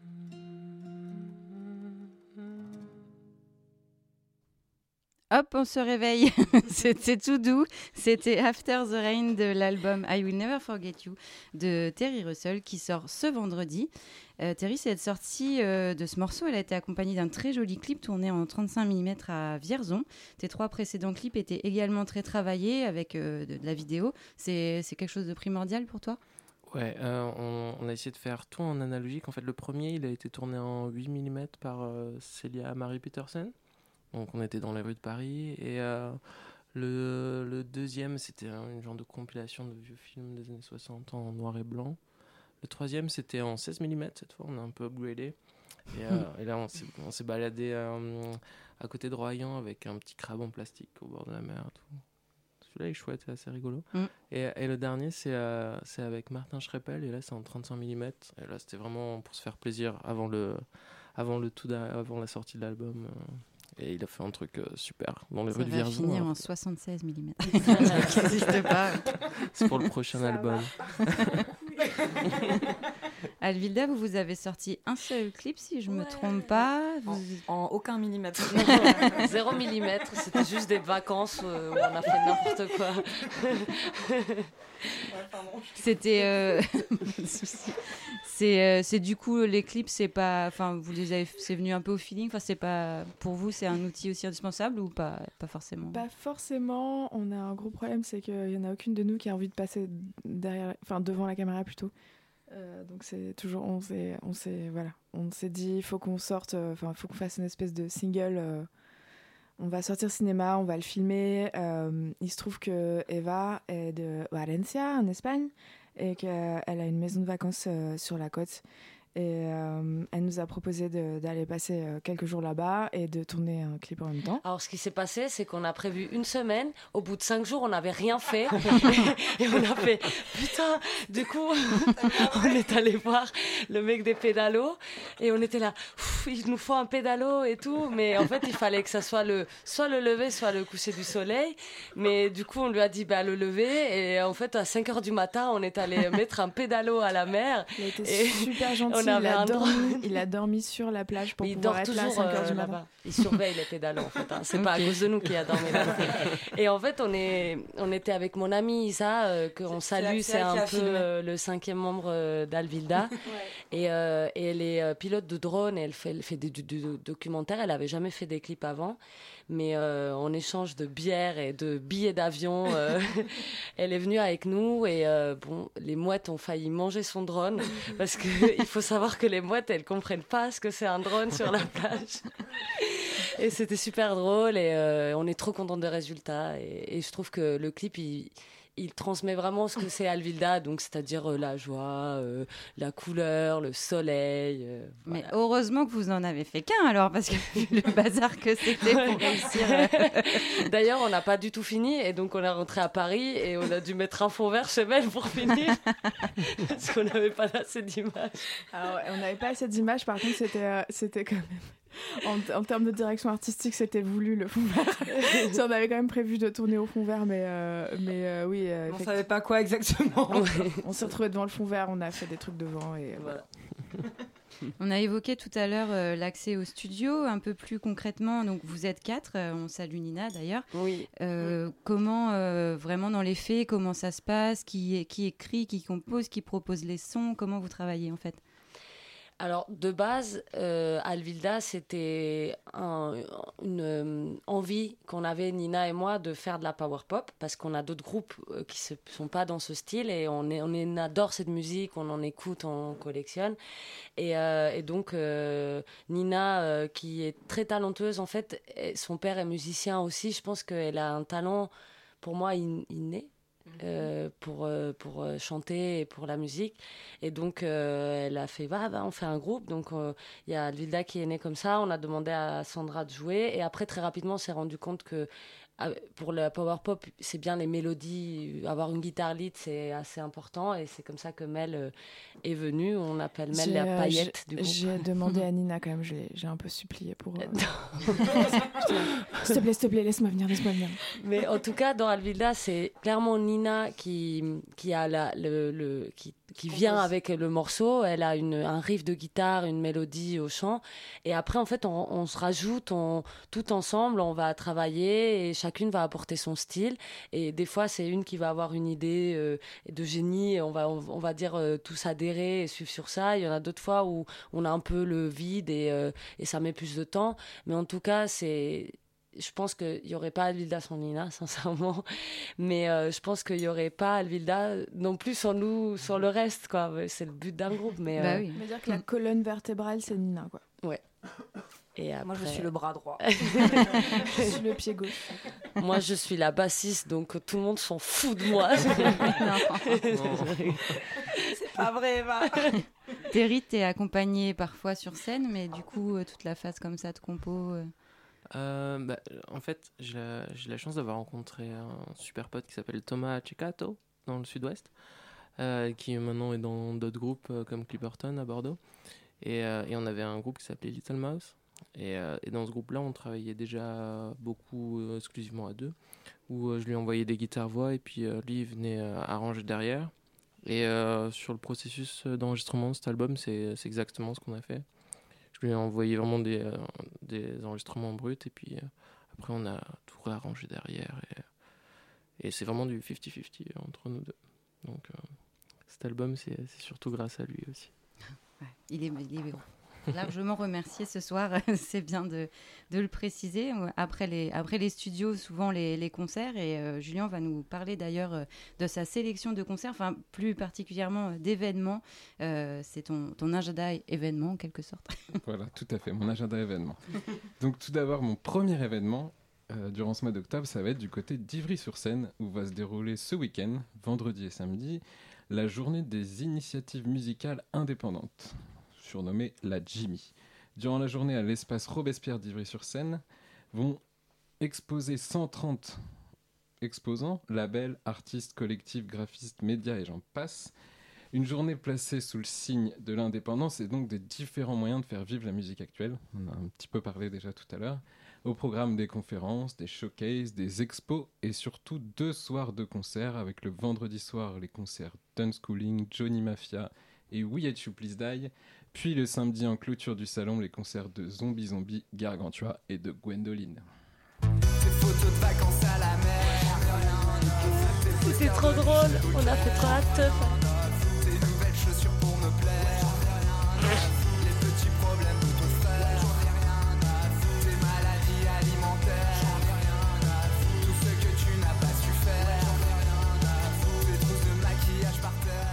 Hop, on se réveille. C'était tout doux. C'était After the Rain de l'album I Will Never Forget You de Terry Russell qui sort ce vendredi. Euh, Terry, cette sortie euh, de ce morceau, elle a été accompagnée d'un très joli clip tourné en trente-cinq millimètres à Vierzon. Tes trois précédents clips étaient également très travaillés avec euh, de, de la vidéo. C'est, c'est quelque chose de primordial pour toi ? Ouais, euh, on, on a essayé de faire tout en analogique. En fait, le premier, il a été tourné en huit millimètres par euh, Celia Marie Petersen. Donc, on était dans les rues de Paris. Et euh, le, le deuxième, c'était une genre de compilation de vieux films des années soixante en noir et blanc. Le troisième, c'était en seize millimètres. Cette fois, on a un peu upgradé. Et, euh, et là, on s'est, on s'est baladé euh, à côté de Royan avec un petit crabe en plastique au bord de la mer. Tout. Celui-là est chouette, c'est assez rigolo. Mm. Et, et le dernier, c'est, euh, c'est avec Martin Schreppel. Et là, c'est en trente-cinq millimètres. Et là, c'était vraiment pour se faire plaisir avant, le, avant, le tout avant la sortie de l'album. Euh, et il a fait un truc euh, super dans les ça rues de Vierzon. Ça va finir en soixante-seize millimètres. Ça n'existe pas. C'est pour le prochain ça album. Alvilda, vous, vous avez sorti un seul clip, si je ne me trompe pas. Vous... En, en aucun millimètre. Zéro millimètre, c'était juste des vacances euh, où on a fait n'importe quoi. C'était. euh, pas de souci. C'est, euh, c'est du coup les clips, c'est pas. Enfin, vous les avez. C'est venu un peu au feeling. Enfin, c'est pas. Pour vous, c'est un outil aussi indispensable ou pas Pas forcément. Pas forcément. On a un gros problème, c'est qu'il y en a aucune de nous qui a envie de passer derrière, enfin devant la caméra plutôt. Euh, donc c'est toujours, on s'est, on s'est, voilà, on s'est dit, il faut qu'on sorte, enfin, il faut qu'on fasse une espèce de single. Euh, on va sortir cinéma, on va le filmer. Euh, il se trouve que Eva est de Valencia, en Espagne, et qu'elle a une maison de vacances euh, sur la côte. Et euh, elle nous a proposé de, d'aller passer euh, quelques jours là-bas et de tourner un clip en même temps. Alors, ce qui s'est passé, c'est qu'on a prévu une semaine. Au bout de cinq jours, on n'avait rien fait. Et on a fait, putain, du coup, on est allé voir le mec des pédalos. Et on était là, il nous faut un pédalo et tout. Mais en fait, il fallait que ça soit le, soit le lever, soit le coucher du soleil. Mais du coup, on lui a dit, bah, le lever. Et en fait, à cinq heures du matin, on est allé mettre un pédalo à la mer. Il a été et super gentil. Il a, dormi, il a dormi sur la plage pour il pouvoir dort être toujours là à cinq heures euh, du matin. là-bas. Il surveille les pédalos en fait. Hein. C'est okay. Pas à cause de nous qu'il a dormi là-bas. Et en fait, on, est, on était avec mon amie Isa, euh, qu'on c'est, salue, c'est, c'est un peu filmé. euh, le cinquième membre euh, d'Alvilda. Ouais. et, euh, et elle est euh, pilote de drone et elle fait, elle fait des, des, des documentaires. Elle n'avait jamais fait des clips avant. Mais euh, en échange de bière et de billets d'avion, euh, elle est venue avec nous. Et euh, bon, les mouettes ont failli manger son drone. Parce qu'il faut savoir que les mouettes, elles ne comprennent pas ce que c'est un drone sur la plage. Et c'était super drôle. Et euh, on est trop contents des résultats. Et, et je trouve que le clip, il... il transmet vraiment ce que c'est Alvilda, donc c'est-à-dire euh, la joie, euh, la couleur, le soleil. Euh, Mais voilà. heureusement que vous en avez fait qu'un alors, parce que le bazar que c'était pour réussir. Euh... D'ailleurs, on n'a pas du tout fini, et donc on est rentré à Paris et on a dû mettre un fond vert chez Mel pour finir, parce qu'on n'avait pas assez d'images. Alors, on n'avait pas assez d'images, par contre, c'était, euh, c'était quand même. En, en termes de direction artistique, c'était voulu le fond vert. On avait quand même prévu de tourner au fond vert, mais, euh, mais euh, oui. Euh, on savait pas quoi exactement. On s'est retrouvés devant le fond vert, on a fait des trucs devant et voilà. On a évoqué tout à l'heure euh, l'accès au studio, un peu plus concrètement. Donc vous êtes quatre, euh, on salue Nina d'ailleurs. Oui. Euh, oui. Comment euh, vraiment dans les faits, comment ça se passe, qui, qui écrit, qui compose, qui propose les sons, comment vous travaillez en fait? Alors, de base, euh, Alvilda, c'était un, une euh, envie qu'on avait, Nina et moi, de faire de la power pop, parce qu'on a d'autres groupes euh, qui ne sont pas dans ce style, et on, est, on, est, on adore cette musique, on en écoute, on collectionne. Et, euh, et donc, euh, Nina, euh, qui est très talentueuse, en fait, son père est musicien aussi, je pense qu'elle a un talent, pour moi, inné. Euh, pour, euh, pour euh, chanter et pour la musique. Et donc, euh, elle a fait, bah, bah, on fait un groupe. Donc, il euh, y a Alvilda qui est née comme ça. On a demandé à Sandra de jouer. Et après, très rapidement, on s'est rendu compte que pour la power pop, c'est bien les mélodies. Avoir une guitare lead, c'est assez important. Et c'est comme ça que Mel euh, est venue. On appelle Mel j'ai, la euh, paillette j'ai, du groupe. J'ai demandé à Nina quand même, j'ai, j'ai un peu supplié pour... Euh... s'il te plaît, s'il te plaît, laisse-moi venir, laisse-moi venir. Mais en tout cas, dans Alvilda, c'est clairement Nina qui, qui, a la, le, le, qui, qui vient avec le morceau. Elle a une, un riff de guitare, une mélodie au chant. Et après, en fait, on, on se rajoute on, tout ensemble. On va travailler et chacune va apporter son style. Et des fois, c'est une qui va avoir une idée euh, de génie. Et on va, on, on va dire euh, tous adhérer et suivre sur ça. Il y en a d'autres fois où on a un peu le vide et, euh, et ça met plus de temps. Mais en tout cas, c'est... Je pense qu'il n'y aurait pas Alvilda sans Nina, sincèrement. Mais euh, je pense qu'il n'y aurait pas Alvilda non plus sans nous, sans le reste, quoi. C'est le but d'un groupe. Mais, bah euh... oui. On va dire que la colonne vertébrale, c'est Nina, quoi. Ouais. Et après... Moi, je suis le bras droit. Je suis le pied gauche. Moi, je suis la bassiste, donc tout le monde s'en fout de moi. Non. C'est pas vrai, Eva. Terry, t'es accompagnée parfois sur scène, mais du coup, euh, toute la phase comme ça de compo... Euh... Euh, bah, en fait, j'ai la, j'ai la chance d'avoir rencontré un super pote qui s'appelle Thomas Ceccato dans le sud-ouest, euh, qui maintenant est dans d'autres groupes euh, comme Clipperton à Bordeaux. Et, euh, et on avait un groupe qui s'appelait Little Mouse. Et, euh, et dans ce groupe-là, on travaillait déjà beaucoup euh, exclusivement à deux, où euh, je lui envoyais des guitares-voix et puis euh, lui il venait euh, arranger derrière. Et euh, sur le processus d'enregistrement de cet album, c'est, c'est exactement ce qu'on a fait. Je lui ai envoyé vraiment des, euh, des enregistrements bruts et puis euh, après on a tout réarrangé derrière. Et, et c'est vraiment du cinquante cinquante entre nous deux. Donc euh, cet album, c'est, c'est surtout grâce à lui aussi. Ouais, il est, il est largement remercié ce soir, c'est bien de, de le préciser. Après les, après les studios, souvent les, les concerts, et euh, Julien va nous parler d'ailleurs euh, de sa sélection de concerts, enfin plus particulièrement euh, d'événements. Euh, c'est ton, ton agenda événement en quelque sorte. Voilà, tout à fait, mon agenda événement. Donc tout d'abord, mon premier événement euh, durant ce mois d'octobre, ça va être du côté d'Ivry-sur-Seine, où va se dérouler ce week-end, vendredi et samedi, la journée des initiatives musicales indépendantes, surnommée la Jimmy. Durant la journée, à l'espace Robespierre d'Ivry-sur-Seine, vont exposer cent trente exposants, labels, artistes, collectifs, graphistes, médias et j'en passe. Une journée placée sous le signe de l'indépendance et donc des différents moyens de faire vivre la musique actuelle. On a un petit peu parlé déjà tout à l'heure. Au programme des conférences, des showcases, des expos et surtout deux soirs de concerts avec le vendredi soir les concerts d'Unschooling, Johnny Mafia et We Hate You Please Die. Puis le samedi en clôture du salon, les concerts de Zombie Zombie, Gargantua et de Gwendoline. Tes photos de vacances à la mer. C'était trop drôle, on a fait trop la teuf. Tes nouvelles chaussures pour me plaire. Les petits problèmes de ton frère. Tes maladies alimentaires. Tout ce que tu n'as pas su faire. Tes trousses de maquillage par terre.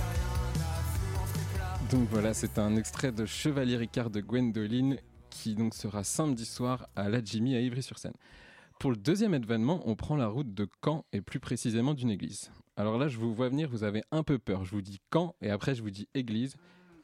Donc voilà, c'est un extrait de Chevalier Ricard de Gwendoline qui donc sera samedi soir à la Jimmy à Ivry-sur-Seine. Pour le deuxième événement, on prend la route de Caen et plus précisément d'une église. Alors là, je vous vois venir, vous avez un peu peur. Je vous dis Caen et après je vous dis église.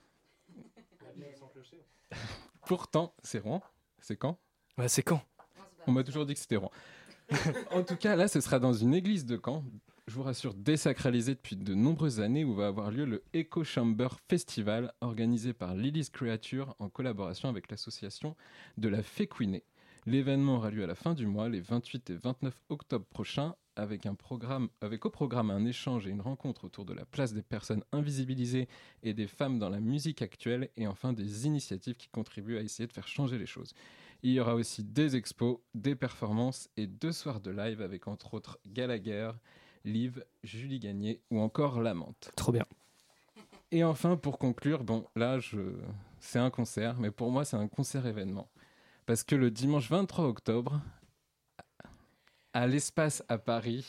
Pourtant, c'est Rouen. C'est Caen ? Ouais, c'est Caen. On m'a toujours dit que c'était Rouen. En tout cas, là, ce sera dans une église de Caen. Je vous rassure, désacralisé depuis de nombreuses années, où va avoir lieu le Echo Chamber Festival, organisé par Lily's Creature en collaboration avec l'association de la Fécouinée. L'événement aura lieu à la fin du mois, les vingt-huit et vingt-neuf octobre prochains, avec, un programme, avec au programme un échange et une rencontre autour de la place des personnes invisibilisées et des femmes dans la musique actuelle, et enfin des initiatives qui contribuent à essayer de faire changer les choses. Il y aura aussi des expos, des performances et deux soirs de live avec entre autres Gallagher, Liv, Julie Gagné ou encore Lamante. Trop bien. Et enfin, pour conclure, bon, là, je... c'est un concert, mais pour moi, c'est un concert événement. Parce que le dimanche vingt-trois octobre, à l'Espace à Paris,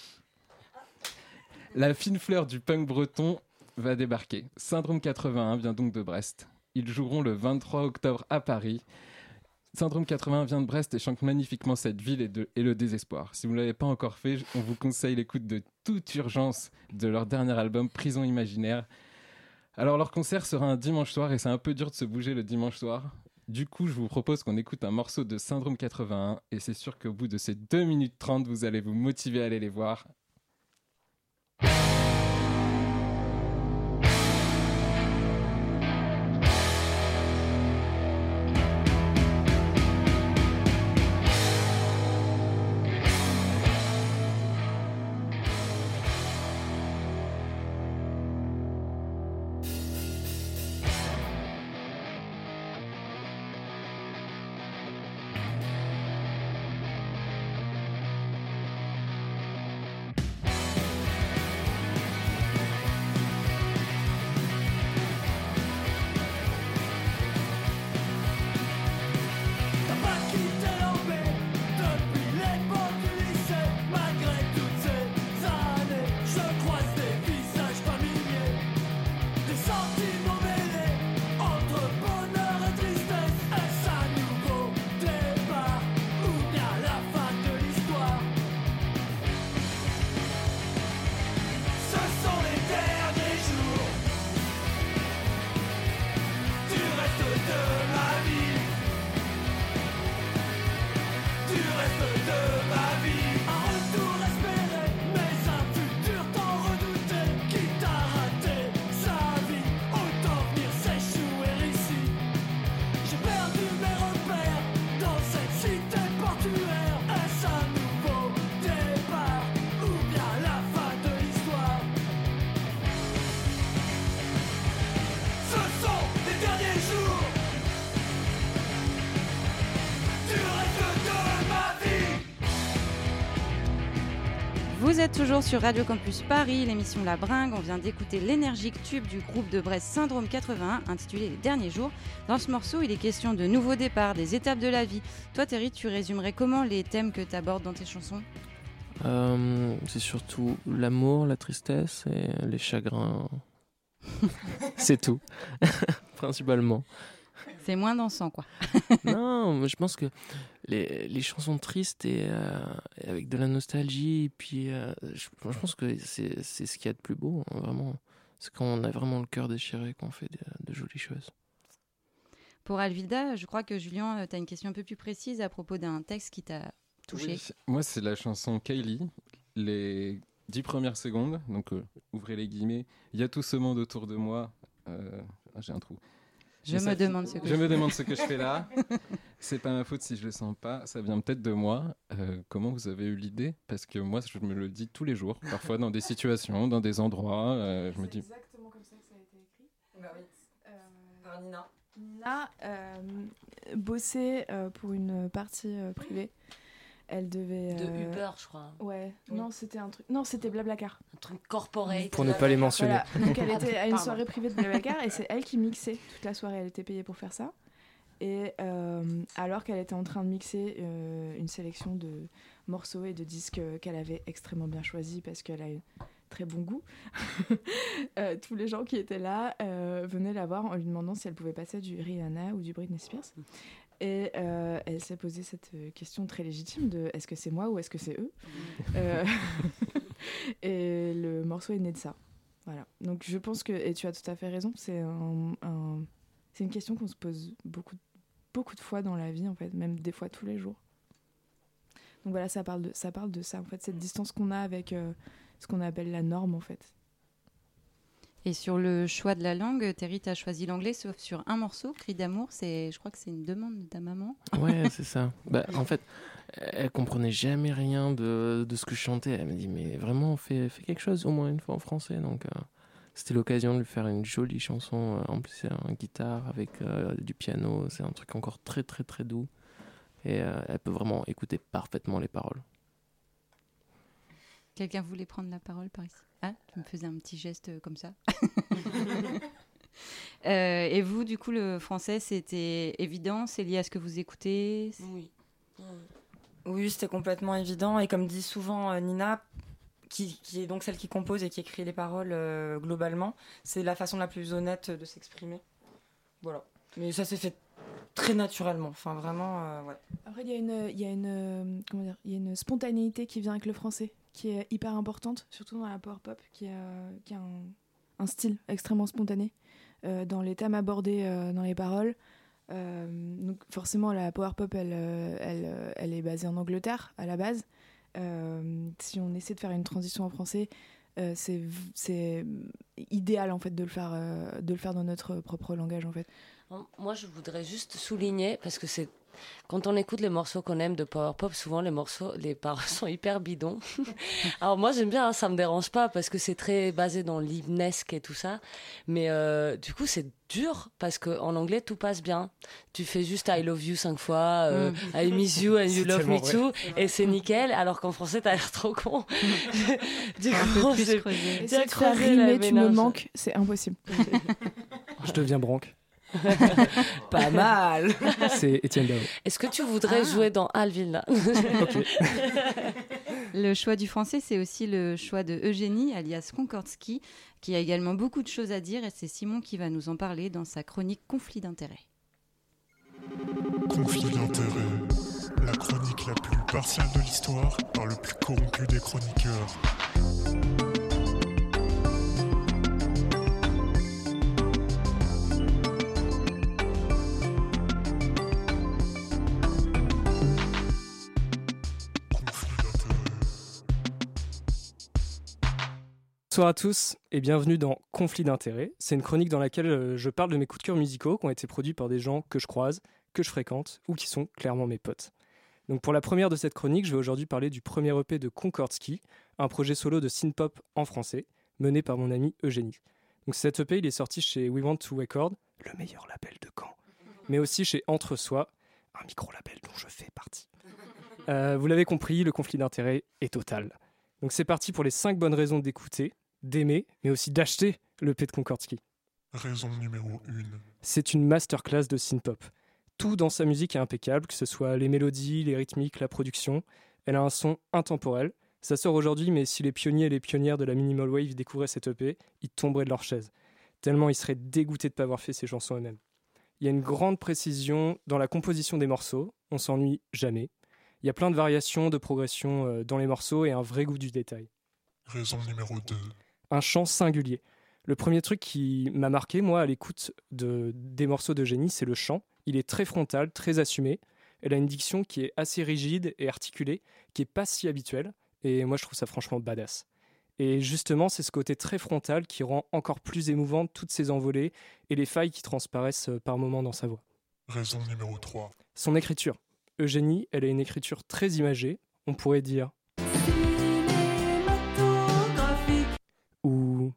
la fine fleur du punk breton va débarquer. Syndrome quatre-vingt-un vient donc de Brest. Ils joueront le vingt-trois octobre à Paris. Syndrome quatre-vingt-un vient de Brest et chante magnifiquement cette ville et, de, et le désespoir. Si vous ne l'avez pas encore fait, on vous conseille l'écoute de toute urgence de leur dernier album, Prison Imaginaire. Alors leur concert sera un dimanche soir et c'est un peu dur de se bouger le dimanche soir. Du coup, je vous propose qu'on écoute un morceau de Syndrome quatre-vingt-un et c'est sûr qu'au bout de ces deux minutes trente, vous allez vous motiver à aller les voir. êtes toujours sur Radio Campus Paris, l'émission La Bringue. On vient d'écouter l'énergique tube du groupe de Brest Syndrome quatre-vingt-un, intitulé Les Derniers Jours. Dans ce morceau, il est question de nouveaux départs, des étapes de la vie. Toi, Terry, tu résumerais comment les thèmes que tu abordes dans tes chansons ? Euh, c'est surtout l'amour, la tristesse et les chagrins. C'est tout, principalement. C'est moins dansant, quoi. Non, moi, je pense que les, les chansons tristes et, euh, et avec de la nostalgie, et puis euh, je, je pense que c'est, c'est ce qu'il y a de plus beau, hein, vraiment. C'est quand on a vraiment le cœur déchiré qu'on fait de, de jolies choses. Pour Alvilda, je crois que Julien, tu as une question un peu plus précise à propos d'un texte qui t'a touché. Oui, moi, c'est la chanson Kylie, les dix premières secondes, donc euh, ouvrez les guillemets. Il y a tout ce monde autour de moi. Euh, ah, j'ai un trou. Je me demande ce que je je me fais. demande ce que je fais là. C'est pas ma faute si je le sens pas. Ça vient peut-être de moi. Euh, comment vous avez eu l'idée ? Parce que moi, je me le dis tous les jours, parfois dans des situations, dans des endroits. Euh, je me dis. Exactement comme ça que ça a été écrit. Bah oui. Euh, Par Nina. Nina euh, bossait euh, pour une partie euh, privée. Elle devait. De euh, Uber, je crois. Ouais. Oui. Non, c'était un truc. Non, c'était Blablacar. Un truc corporate. Pour ne pas les mentionner. Voilà. Donc elle était à une Pardon. soirée privée de Blablacar et c'est elle qui mixait toute la soirée. Elle était payée pour faire ça. Et euh, alors qu'elle était en train de mixer euh, une sélection de morceaux et de disques euh, qu'elle avait extrêmement bien choisis parce qu'elle a un très bon goût, euh, tous les gens qui étaient là euh, venaient la voir en lui demandant si elle pouvait passer du Rihanna ou du Britney Spears. Et euh, elle s'est posé cette question très légitime de est-ce que c'est moi ou est-ce que c'est eux Euh, Et le morceau est né de ça. Voilà. Donc je pense que, et tu as tout à fait raison, c'est, un, un- c'est une question qu'on se pose beaucoup, beaucoup de fois dans la vie, en fait, même des fois tous les jours. Donc voilà, ça parle de ça, parle de ça en fait, cette distance qu'on a avec euh, ce qu'on appelle la norme, en fait. Et sur le choix de la langue, Terry, tu as choisi l'anglais, sauf sur un morceau, Cri d'amour. C'est, je crois que c'est une demande de ta maman. Ouais, c'est ça. Bah, en fait, elle comprenait jamais rien de, de ce que je chantais. Elle m'a dit, mais vraiment, fais, fais quelque chose au moins une fois en français. Donc, euh, c'était l'occasion de lui faire une jolie chanson. Euh, en plus, c'est un guitare avec euh, du piano. C'est un truc encore très, très, très doux. Et euh, elle peut vraiment écouter parfaitement les paroles. Quelqu'un voulait prendre la parole par ici ? Ah, tu me faisais un petit geste euh, comme ça. Euh, et vous, du coup, le français, c'était évident ? C'est lié à ce que vous écoutez ? Oui. Oui, c'était complètement évident. Et comme dit souvent euh, Nina, qui, qui est donc celle qui compose et qui écrit les paroles euh, globalement, c'est la façon la plus honnête de s'exprimer. Voilà. Mais ça s'est fait très naturellement. Enfin, vraiment, euh, ouais. Après, il y a une, il y a une, euh, comment dire, il y a une spontanéité qui vient avec le français, qui est hyper importante, surtout dans la power pop, qui a, qui a un, un style extrêmement spontané euh, dans les thèmes abordés, euh, dans les paroles. Euh, donc forcément, la power pop, elle, euh, elle, euh, elle est basée en Angleterre à la base. Euh, si on essaie de faire une transition en français, euh, c'est, c'est idéal en fait de le faire, euh, de le faire dans notre propre langage en fait. Moi, je voudrais juste souligner, parce que c'est quand on écoute les morceaux qu'on aime de power pop, souvent les morceaux, les paroles sont hyper bidons. Alors moi, j'aime bien, hein, ça me dérange pas, parce que c'est très basé dans l'hymnesque et tout ça. Mais euh, du coup, c'est dur, parce qu'en anglais, tout passe bien. Tu fais juste I love you cinq fois, euh, Mm. I miss you and you C'est love me tellement too, et c'est nickel, alors qu'en français, t'as l'air trop con. Du Un peu coup, plus j'ai- creusé. J'ai Essayer de faire creusé la rimer, tu me mélange. manques, c'est impossible. Je deviens branque. Pas mal. C'est Étienne Dao. Est-ce que tu voudrais Ah. jouer dans Alvin? Ok. Le choix du français, c'est aussi le choix de Eugénie, alias Konkordski, qui a également beaucoup de choses à dire, et c'est Simon qui va nous en parler dans sa chronique Conflit d'intérêts. Conflit d'intérêts, la chronique la plus partiale de l'histoire par le plus corrompu des chroniqueurs. Conflit d'intérêts. Bonsoir à tous et bienvenue dans Conflit d'intérêts. C'est une chronique dans laquelle euh, je parle de mes coups de cœur musicaux qui ont été produits par des gens que je croise, que je fréquente ou qui sont clairement mes potes. Donc pour la première de cette chronique, je vais aujourd'hui parler du premier E P de Konkordski, un projet solo de synth-pop en français, mené par mon ami Eugénie. Donc cet E P, il est sorti chez We Want to Record, le meilleur label de Caen, mais aussi chez Entre Soi, un micro-label dont je fais partie. Euh, vous l'avez compris, le conflit d'intérêts est total. Donc c'est parti pour les cinq bonnes raisons d'écouter, d'aimer, mais aussi d'acheter l'E P de Konkordsky. Raison numéro un. C'est une masterclass de synth-pop. Tout dans sa musique est impeccable, que ce soit les mélodies, les rythmiques, la production. Elle a un son intemporel. Ça sort aujourd'hui, mais si les pionniers et les pionnières de la minimal wave découvraient cette E P, ils tomberaient de leur chaise. Tellement ils seraient dégoûtés de ne pas avoir fait ces chansons eux-mêmes. Il y a une grande précision dans la composition des morceaux, on s'ennuie jamais. Il y a plein de variations, de progressions euh, dans les morceaux et un vrai goût du détail. Raison numéro deux. Un chant singulier. Le premier truc qui m'a marqué, moi, à l'écoute de, des morceaux d'Eugénie, c'est le chant. Il est très frontal, très assumé. Elle a une diction qui est assez rigide et articulée, qui n'est pas si habituelle. Et moi, je trouve ça franchement badass. Et justement, c'est ce côté très frontal qui rend encore plus émouvante toutes ces envolées et les failles qui transparaissent par moments dans sa voix. Raison numéro trois. Son écriture. Eugénie, elle a une écriture très imagée. On pourrait dire... Ou...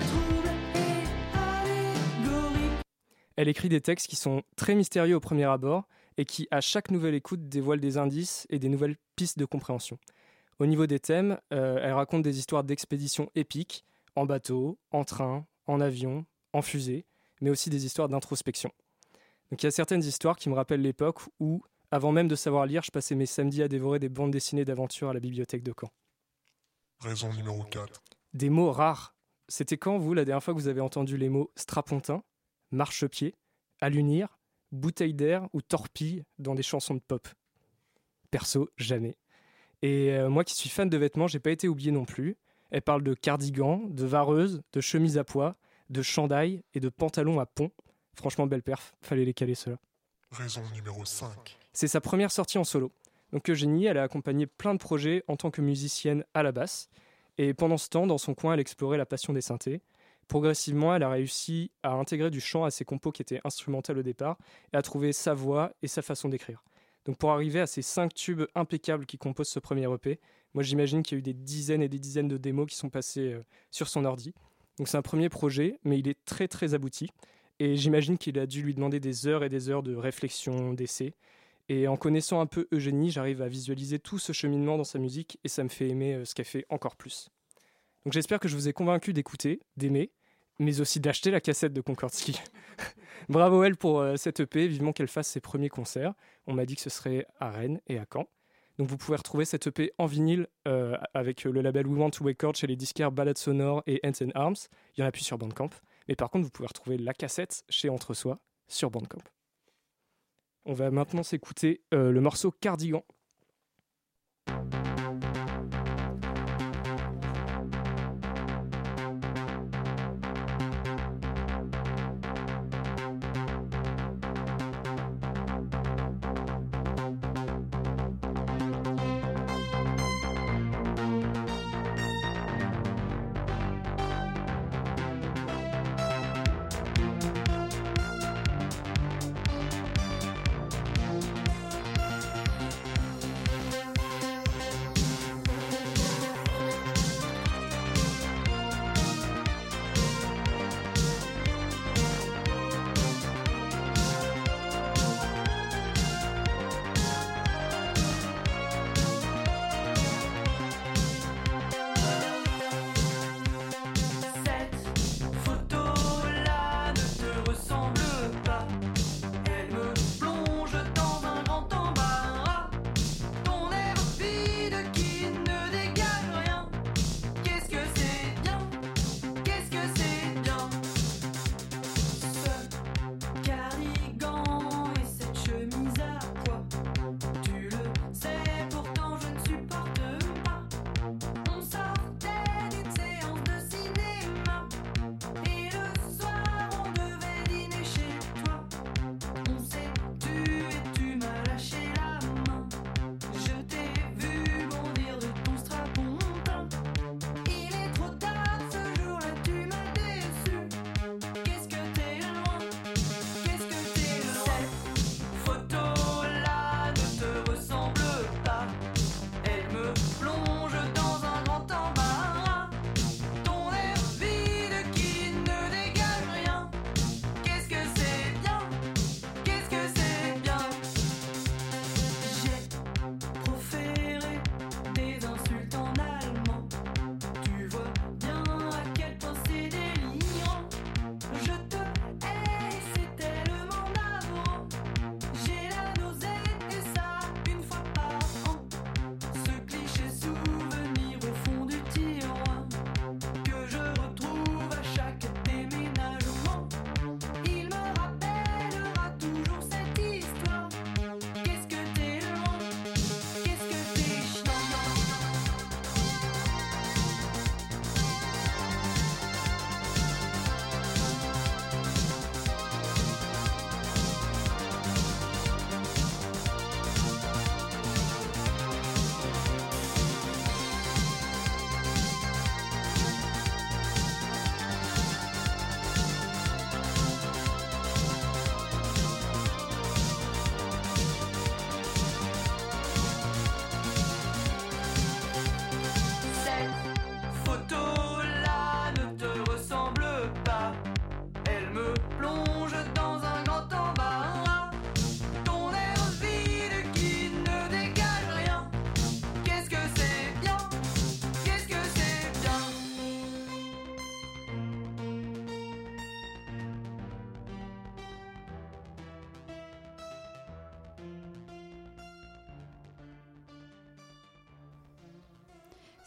Elle écrit des textes qui sont très mystérieux au premier abord et qui, à chaque nouvelle écoute, dévoilent des indices et des nouvelles pistes de compréhension. Au niveau des thèmes, euh, elle raconte des histoires d'expéditions épiques, en bateau, en train, en avion, en fusée, mais aussi des histoires d'introspection. Donc il y a certaines histoires qui me rappellent l'époque où, avant même de savoir lire, je passais mes samedis à dévorer des bandes dessinées d'aventure à la bibliothèque de Caen. Raison numéro quatre. Des mots rares. C'était quand, vous, la dernière fois que vous avez entendu les mots strapontin, marchepied, alunir, bouteille d'air ou torpille dans des chansons de pop? Perso, jamais. Et euh, moi qui suis fan de vêtements, j'ai pas été oublié non plus. Elle parle de cardigan, de vareuse, de chemise à pois, de chandail et de pantalon à pont. Franchement, belle perf, fallait les caler ceux-là. Raison numéro cinq. C'est sa première sortie en solo. Donc Eugénie, elle a accompagné plein de projets en tant que musicienne à la basse. Et pendant ce temps, dans son coin, elle explorait la passion des synthés. Progressivement, elle a réussi à intégrer du chant à ses compos qui étaient instrumentales au départ et à trouver sa voix et sa façon d'écrire. Donc pour arriver à ces cinq tubes impeccables qui composent ce premier E P, moi j'imagine qu'il y a eu des dizaines et des dizaines de démos qui sont passées euh, sur son ordi. Donc c'est un premier projet, mais il est très très abouti. Et j'imagine qu'il a dû lui demander des heures et des heures de réflexion, d'essai. Et en connaissant un peu Eugénie, j'arrive à visualiser tout ce cheminement dans sa musique et ça me fait aimer euh, ce qu'elle fait encore plus. Donc j'espère que je vous ai convaincu d'écouter, d'aimer, mais aussi d'acheter la cassette de Konkordsky. Bravo elle pour euh, cette E P, vivement qu'elle fasse ses premiers concerts. On m'a dit que ce serait à Rennes et à Caen. Donc vous pouvez retrouver cette E P en vinyle euh, avec le label We Want to Record chez les disquaires Balades Sonores et Hands and Arms. Il y en a plus sur Bandcamp. Mais par contre, vous pouvez retrouver la cassette chez Entre Soi sur Bandcamp. On va maintenant s'écouter euh, le morceau Cardigan.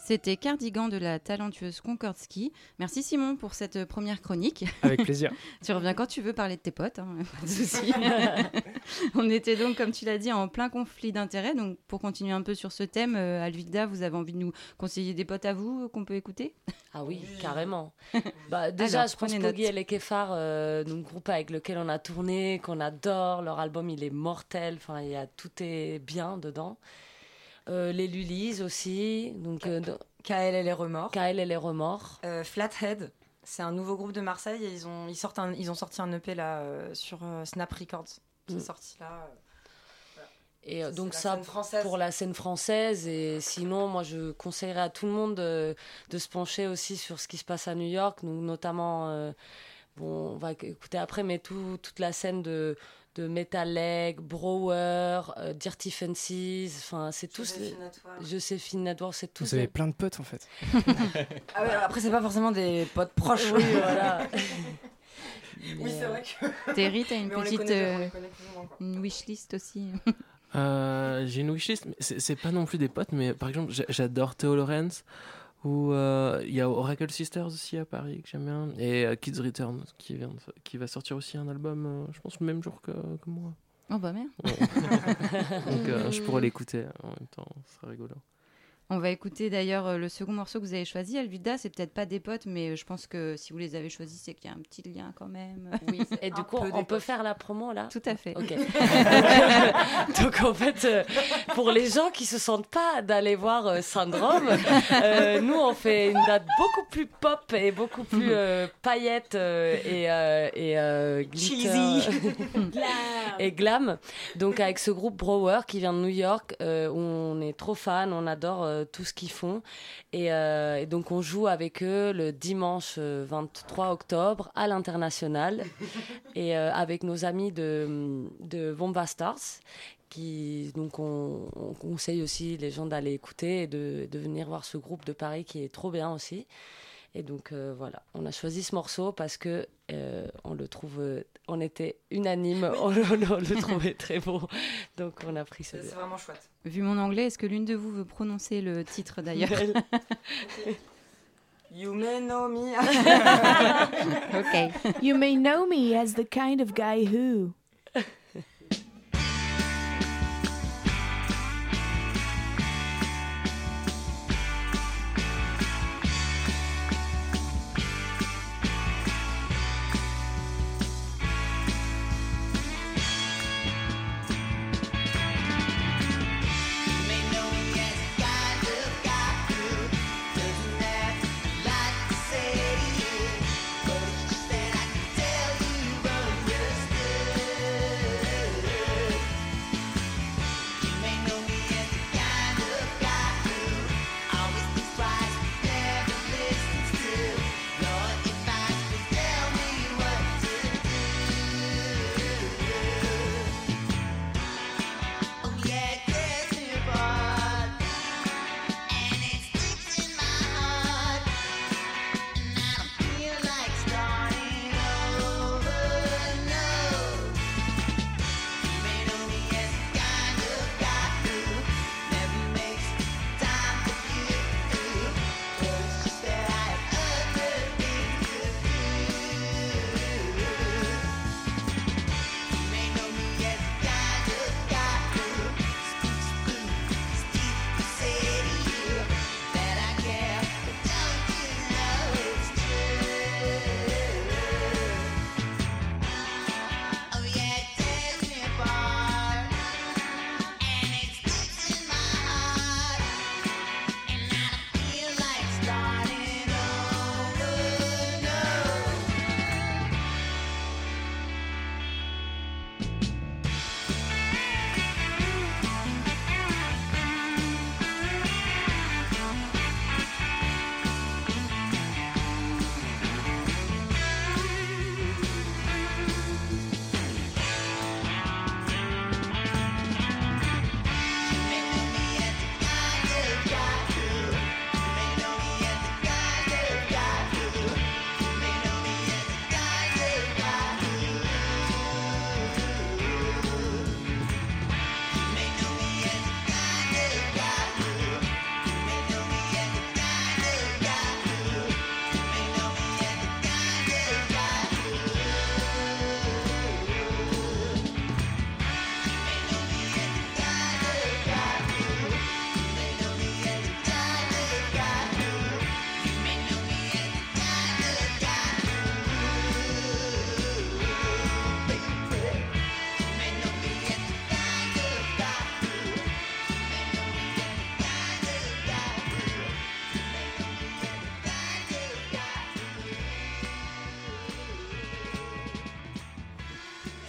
C'était Cardigan de la talentueuse Concorde Ski. Merci Simon pour cette première chronique. Avec plaisir. Tu reviens quand tu veux parler de tes potes, hein, pas de souci. On était donc, comme tu l'as dit, en plein conflit d'intérêts. Donc pour continuer un peu sur ce thème, euh, Alvilda, vous avez envie de nous conseiller des potes à vous euh, qu'on peut écouter ? Ah oui, carrément. Bah, déjà, Alors, je pense prenez Poggy note. et les Kéfars, euh, donc groupe avec lequel on a tourné, qu'on adore. Leur album, il est mortel. Enfin, il y a tout est bien dedans. Euh, les Lulis aussi. Donc, euh, dans- K L et les remords. K L et les remords. Euh, Flathead, c'est un nouveau groupe de Marseille et ils ont, ils sortent un- ils ont sorti un E P là euh, sur euh, Snap Records. qui est Mm. sorti là. euh, Et euh, c'est donc la ça scène française. pour la scène française. Et sinon, moi, je conseillerais à tout le monde de, de se pencher aussi sur ce qui se passe à New York, donc notamment, euh, bon, on va écouter après, mais tout, toute la scène de de Metal Leg, Brower, euh, Dirty Fancies, enfin c'est tous les... Joséphine Network. Joséphine Network, c'est tous Vous avez les... plein de potes en fait. Ah ouais, après, c'est pas forcément des potes proches. Oui, voilà. Oui, c'est vrai que. Terry, t'as une Mais on les petite connaît, on euh, les connaît plus ou moins, quoi. une wishlist aussi. Euh, j'ai une wishlist, mais c'est c'est pas non plus des potes, mais par exemple, j'a- j'adore Theo Lorenz, ou euh, il y a Oracle Sisters aussi à Paris que j'aime bien, et euh, Kids Return qui, vient de- qui va sortir aussi un album, euh, je pense, le même jour que, que moi. Oh bah merde. Donc euh, je pourrais l'écouter en même temps, ce serait rigolo. On va écouter d'ailleurs euh, le second morceau que vous avez choisi, Alvilda. C'est peut-être pas des potes, mais euh, je pense que si vous les avez choisis, c'est qu'il y a un petit lien quand même. Oui, et du Un coup, peu on des peut potes. faire la promo là. Tout à fait. Ok. Donc en fait, euh, pour les gens qui se sentent pas d'aller voir euh, Syndrome, euh, nous on fait une date beaucoup plus pop et beaucoup plus euh, paillettes euh, et euh, et euh, glitter, Cheesy. et glam. Donc avec ce groupe Brower qui vient de New York, euh, où on est trop fan, on adore euh, tout ce qu'ils font, et, euh, et donc on joue avec eux le dimanche euh, vingt-trois octobre à l'International, et euh, avec nos amis de de Bomba Stars, qui donc on, on conseille aussi les gens d'aller écouter et de, de venir voir ce groupe de Paris qui est trop bien aussi. Et donc euh, voilà, on a choisi ce morceau parce que euh, on le trouve, euh, on était unanime, on, on- on le trouvait très beau, donc on a pris C'est c'est celui-là. vraiment chouette. Vu mon anglais, est-ce que l'une de vous veut prononcer le titre d'ailleurs? You may know me. Ok. You may know me as the kind of guy who. Tell you understood.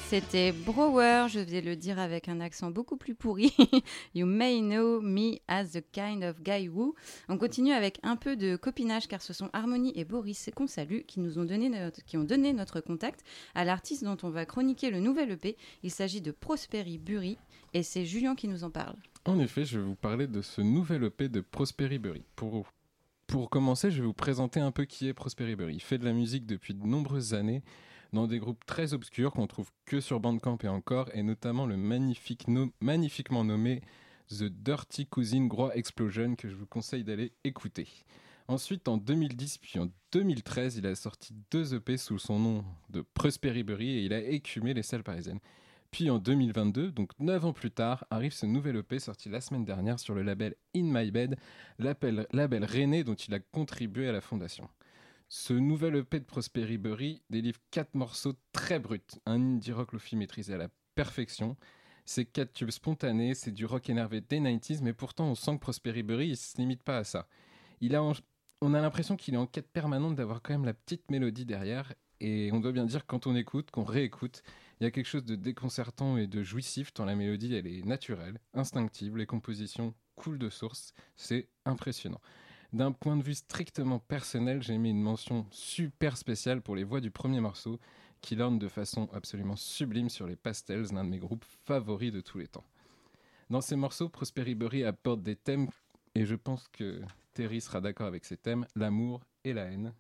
C'était Brower, je vais le dire avec un accent beaucoup plus pourri. You may know me as the kind of guy who. On continue avec un peu de copinage car ce sont Harmonie et Boris qu'on salue qui nous ont donné notre, qui ont donné notre contact à l'artiste dont on va chroniquer le nouvel E P. Il s'agit de Prosperi Bury et c'est Julien qui nous en parle. En effet, je vais vous parler de ce nouvel E P de Prosperi Bury. Pour, pour commencer, je vais vous présenter un peu qui est Prosperi Bury. Il fait de la musique depuis de nombreuses années dans des groupes très obscurs qu'on trouve que sur Bandcamp et encore, et notamment le magnifique no- magnifiquement nommé The Dirty Cousin Groix Explosion que je vous conseille d'aller écouter. Ensuite, en deux mille dix puis en deux mille treize, il a sorti deux E P sous son nom de Prosperi Bury et il a écumé les salles parisiennes. Puis en deux mille vingt-deux, donc neuf ans plus tard, arrive ce nouvel E P sorti la semaine dernière sur le label In My Bed, label, label rennais dont il a contribué à la fondation. Ce nouvel E P de Prosperi Bury délivre quatre morceaux très bruts, un indie rock lofi maîtrisé à la perfection. C'est quatre tubes spontanés, c'est du rock énervé des quatre-vingt-dix, mais pourtant on sent que Prosperi Bury ne se limite pas à ça. Il a en... On a l'impression qu'il est en quête permanente d'avoir quand même la petite mélodie derrière, et on doit bien dire que quand on écoute, qu'on réécoute, il y a quelque chose de déconcertant et de jouissif tant la mélodie elle est naturelle, instinctive, les compositions coulent de source, c'est impressionnant. D'un point de vue strictement personnel, j'ai mis une mention super spéciale pour les voix du premier morceau qui l'ornent de façon absolument sublime sur les Pastels, l'un de mes groupes favoris de tous les temps. Dans ces morceaux, Prosperi Bury apporte des thèmes, et je pense que Terry sera d'accord avec ces thèmes, l'amour et la haine.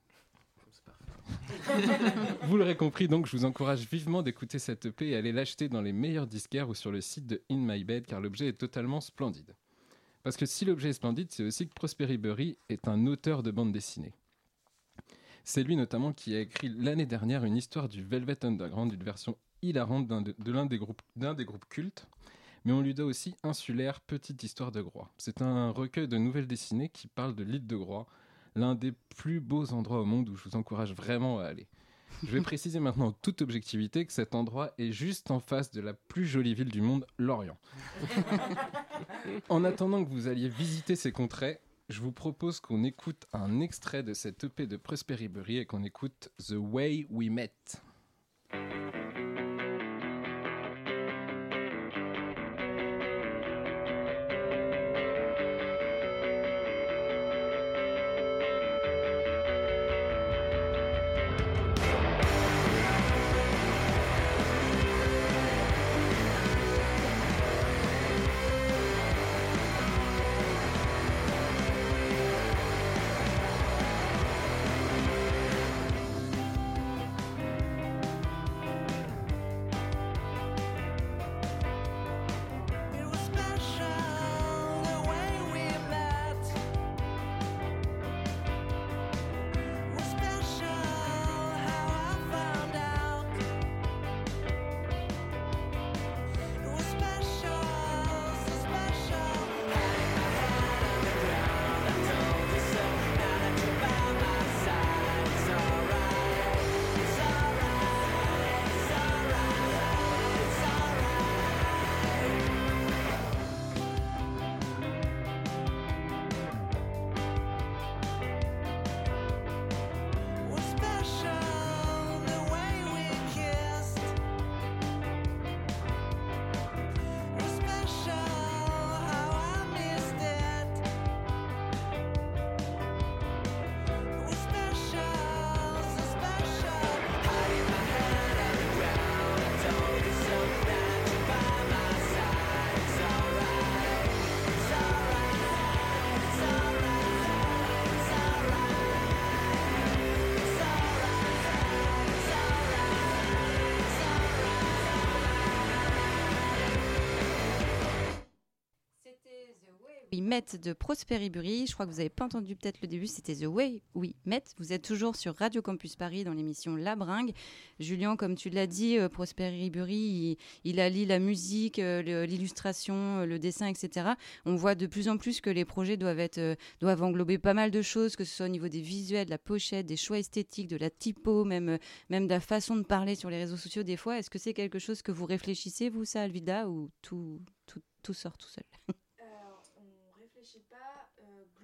Vous l'aurez compris, donc je vous encourage vivement d'écouter cette E P et aller l'acheter dans les meilleurs disquaires ou sur le site de In My Bed car l'objet est totalement splendide. Parce que si l'objet est splendide, c'est aussi que Prosperi Bury est un auteur de bande dessinée. C'est lui notamment qui a écrit l'année dernière une histoire du Velvet Underground, une version hilarante d'un de, de l'un des groupes, d'un des groupes cultes, mais on lui doit aussi Insulaire, Petite Histoire de Groix. C'est un recueil de nouvelles dessinées qui parle de l'île de Groix, l'un des plus beaux endroits au monde où je vous encourage vraiment à aller. Je vais préciser maintenant en toute objectivité que cet endroit est juste en face de la plus jolie ville du monde, Lorient. En attendant que vous alliez visiter ces contrées, je vous propose qu'on écoute un extrait de cette E P de Prosperi Bury et qu'on écoute The Way We Met. It was special the way we met. It was special how I found out. It was special, so special. Hanging my head on the ground, I told you so. Now that you're by my side, it's alright, it's alright, it's alright, it's alright. Was special the way we kissed. Was special how I missed it. Was special, so special. Hiding my head on the ground, I told you so. Now that you're by my side, it's alright, it's alright, it's alright, it's alright. C'était The Way We Met de Prosperi Bury. Je crois que vous n'avez pas entendu peut-être le début, c'était The Way We Met. Vous êtes toujours sur Radio Campus Paris dans l'émission La Bringue. Julien, comme tu l'as dit, euh, Prosperi Bury, il, il allie la musique, euh, le- l'illustration, euh, le dessin, et cetera. On voit de plus en plus que les projets doivent, être, euh, doivent englober pas mal de choses, que ce soit au niveau des visuels, de la pochette, des choix esthétiques, de la typo, même, euh, même de la façon de parler sur les réseaux sociaux des fois. Est-ce que c'est quelque chose que vous réfléchissez, vous, ça, Alvida, ou tout, tout, tout sort tout seul? Alors, on réfléchit pas. euh,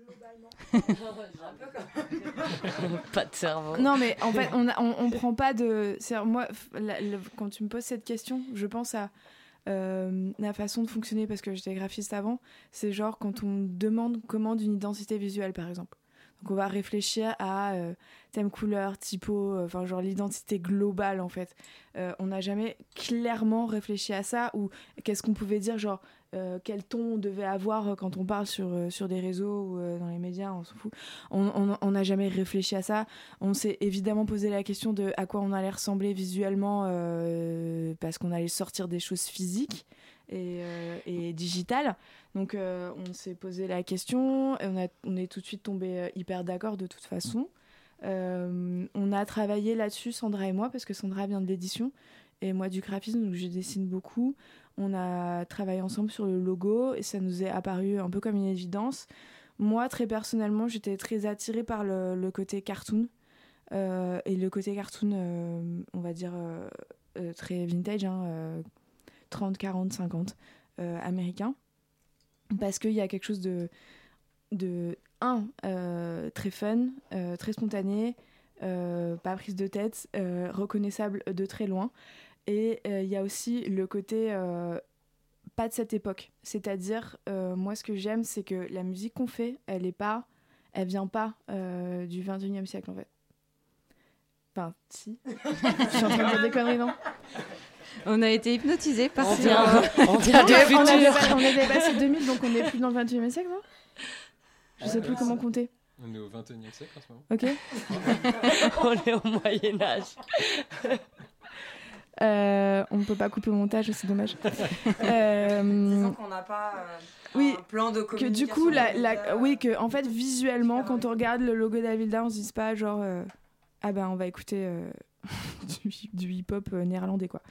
Pas de cerveau. Non, mais en fait, on, a- on, on prend pas de. c'est- Moi, f- la- le- quand tu me poses cette question, je pense à euh, la façon de fonctionner parce que j'étais graphiste avant. C'est genre quand on demande commande une identité visuelle, par exemple. Donc, on va réfléchir à euh, thème, couleur, typo, euh, enfin, genre l'identité globale, en fait. Euh, on n'a jamais clairement réfléchi à ça ou qu'est-ce qu'on pouvait dire, genre. Euh, quel ton on devait avoir euh, quand on parle sur, euh, sur des réseaux ou euh, dans les médias, on s'en fout. On n'a jamais réfléchi à ça. On s'est évidemment posé la question de à quoi on allait ressembler visuellement euh, parce qu'on allait sortir des choses physiques et, euh, et digitales. Donc euh, on s'est posé la question et on, a, on est tout de suite tombé euh, hyper d'accord de toute façon. Euh, on a travaillé là-dessus, Sandra et moi, parce que Sandra vient de l'édition et moi du graphisme, donc je dessine beaucoup. On a travaillé ensemble sur le logo et ça nous est apparu un peu comme une évidence. Moi, très personnellement, j'étais très attirée par le, le côté cartoon. Euh, et le côté cartoon, euh, on va dire, euh, euh, très vintage, hein, euh, trente, quarante, cinquante, euh, américain. Parce qu'il y a quelque chose de, de un, euh, très fun, euh, très spontané, euh, pas prise de tête, euh, reconnaissable de très loin. Et il euh, y a aussi le côté euh, pas de cette époque. C'est-à-dire, euh, moi, ce que j'aime, c'est que la musique qu'on fait, elle est pas, elle vient pas euh, du vingt et unième siècle, en fait. Enfin, si. Je suis en train de dire des conneries, non ? On a été hypnotisés par On ce- vient, on vient on, du a, on, a futur. dépassé, on a dépassé deux mille, donc on n'est plus dans le vingt et unième siècle, non ? Je sais plus comment compter. On est au vingt et unième siècle en ce moment. Ok. On est au Moyen-Âge. Euh, on ne peut pas couper au montage, c'est dommage. Euh, Disons qu'on n'a pas euh, oui, un plan de que communication. du coup, la, de la- médias. oui, que en fait, visuellement, quand on regarde le logo d'Avilda, on se dit pas genre, euh, ah ben, on va écouter euh, du, du hip-hop euh, néerlandais, quoi.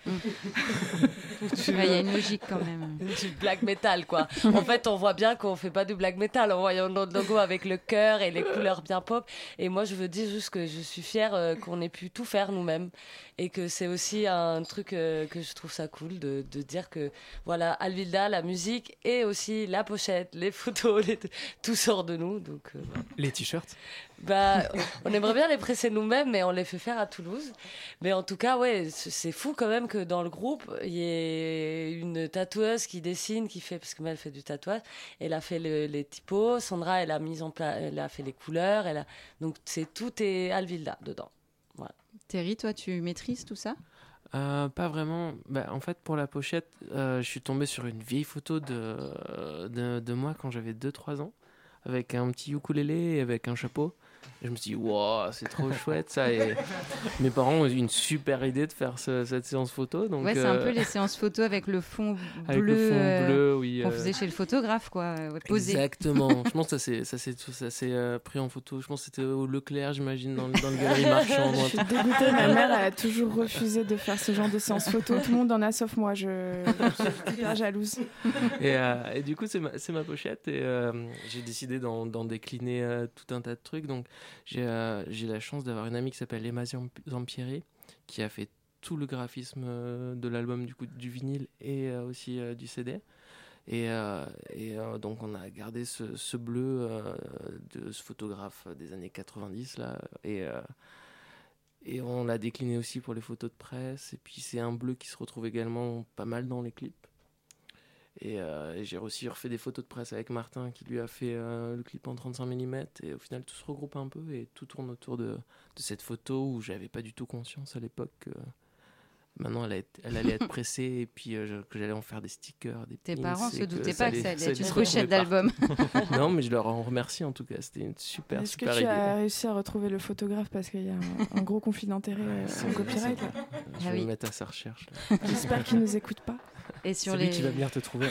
Ouais, il y a une logique quand même. Du black metal, quoi. En fait, on voit bien qu'on fait pas du black metal en voyant notre logo avec le cœur et les couleurs bien pop. Et moi, je veux dire juste que je suis fière euh, qu'on ait pu tout faire nous-mêmes et que c'est aussi un truc euh, que je trouve ça cool de, de dire que voilà, Alvilda, la musique et aussi la pochette, les photos, les- tout sort de nous. Donc, euh, voilà. Les t-shirts. Bah, on aimerait bien les presser nous-mêmes, mais on les fait faire à Toulouse. Mais en tout cas, ouais, c- c'est fou quand même que dans le groupe, il y ait une tatoueuse qui dessine, qui fait, parce que moi, elle fait du tatouage. Elle a fait le- les typos. Sandra, elle a mis en place, elle a fait les couleurs. Elle a... Donc, c'est tout est Alvilda dedans. Voilà. Terry, toi, tu maîtrises tout ça ? Euh, pas vraiment. Bah, en fait, pour la pochette, euh, je suis tombé sur une vieille photo de, de, de moi quand j'avais deux trois ans, avec un petit ukulélé et avec un chapeau. Et je me suis dit, wow, c'est trop chouette ça. Et mes parents ont eu une super idée de faire ce- cette séance photo. Donc, Ouais, c'est un euh, peu les séances photos avec le fond avec bleu, le fond euh, bleu, oui. qu'on euh, faisait chez le photographe, quoi, euh, ouais, posé. Exactement. Je pense que ça s'est ça s'est ça s'est euh, pris en photo. Je pense que c'était au Leclerc, j'imagine, dans, le- dans le galerie marchand. Je suis dégoûtée, ma mère elle a toujours refusé de faire ce genre de séance photo. Tout le monde en a sauf moi, je, je suis hyper jalouse. Et, euh, et du coup, c'est ma, c'est ma pochette. Et euh, j'ai décidé d'en, d'en décliner euh, tout un tas de trucs. Donc, j'ai, euh, j'ai la chance d'avoir une amie qui s'appelle Emma Zamp- Zampieri, qui a fait tout le graphisme euh, de l'album, du coup, du vinyle et euh, aussi euh, du C D. Et, euh, et euh, donc, on a gardé ce, ce bleu euh, de ce photographe des années quatre-vingt-dix, là. Et. Euh, Et on l'a décliné aussi pour les photos de presse. Et puis c'est un bleu qui se retrouve également pas mal dans les clips. Et, euh, et j'ai aussi refait des photos de presse avec Martin qui lui a fait euh, le clip en trente-cinq millimètres. Et au final tout se regroupe un peu et tout tourne autour de, de cette photo où j'avais pas du tout conscience à l'époque que maintenant elle, allait être- elle allait être pressée et puis euh, je- que j'allais en faire des stickers, des Tes pins parents et se doutaient ça pas que ça allait être se une retrouver pochette partout. d'album. Non, mais je leur en remercie en tout cas. C'était une super, Est-ce que super tu idée. as réussi à retrouver le photographe parce qu'il y a un, un gros conflit d'intérêts euh, C'est- en copyright là. Je Ah vais oui. me mettre à sa recherche. là. J'espère qu'il nous écoute pas. Et sur C'est les lui qui va venir te trouver.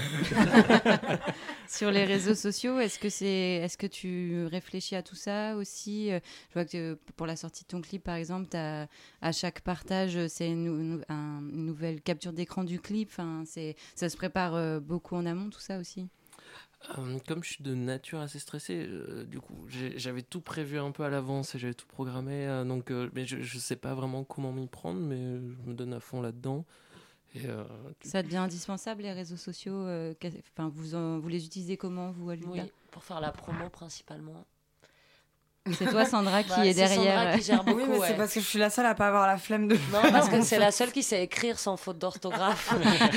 sur les réseaux sociaux, est-ce que c'est est-ce que tu réfléchis à tout ça aussi Euh, Je vois que euh, pour la sortie de ton clip par exemple, t'as- à chaque partage, c'est une, nou- nou- un- une nouvelle capture d'écran du clip, enfin c'est ça se prépare euh, beaucoup en amont tout ça aussi. Euh, comme je suis de nature assez stressé, euh, du coup, j'ai- j'avais tout prévu un peu à l'avance et j'avais tout programmé. euh, donc, euh, mais je, je sais pas vraiment comment m'y prendre, mais je me donne à fond là-dedans. Et, euh, Ça devient indispensable, les réseaux sociaux. euh, qu'a- Enfin, vous, en- vous les utilisez comment, vous, Alvida? Oui, pour faire la promo principalement. C'est toi, Sandra, qui Bah, est c'est derrière. Sandra qui gère beaucoup. Oui, mais c'est ouais. parce que je suis la seule à pas avoir la flemme de. Non, parce que c'est la seule qui sait écrire sans faute d'orthographe.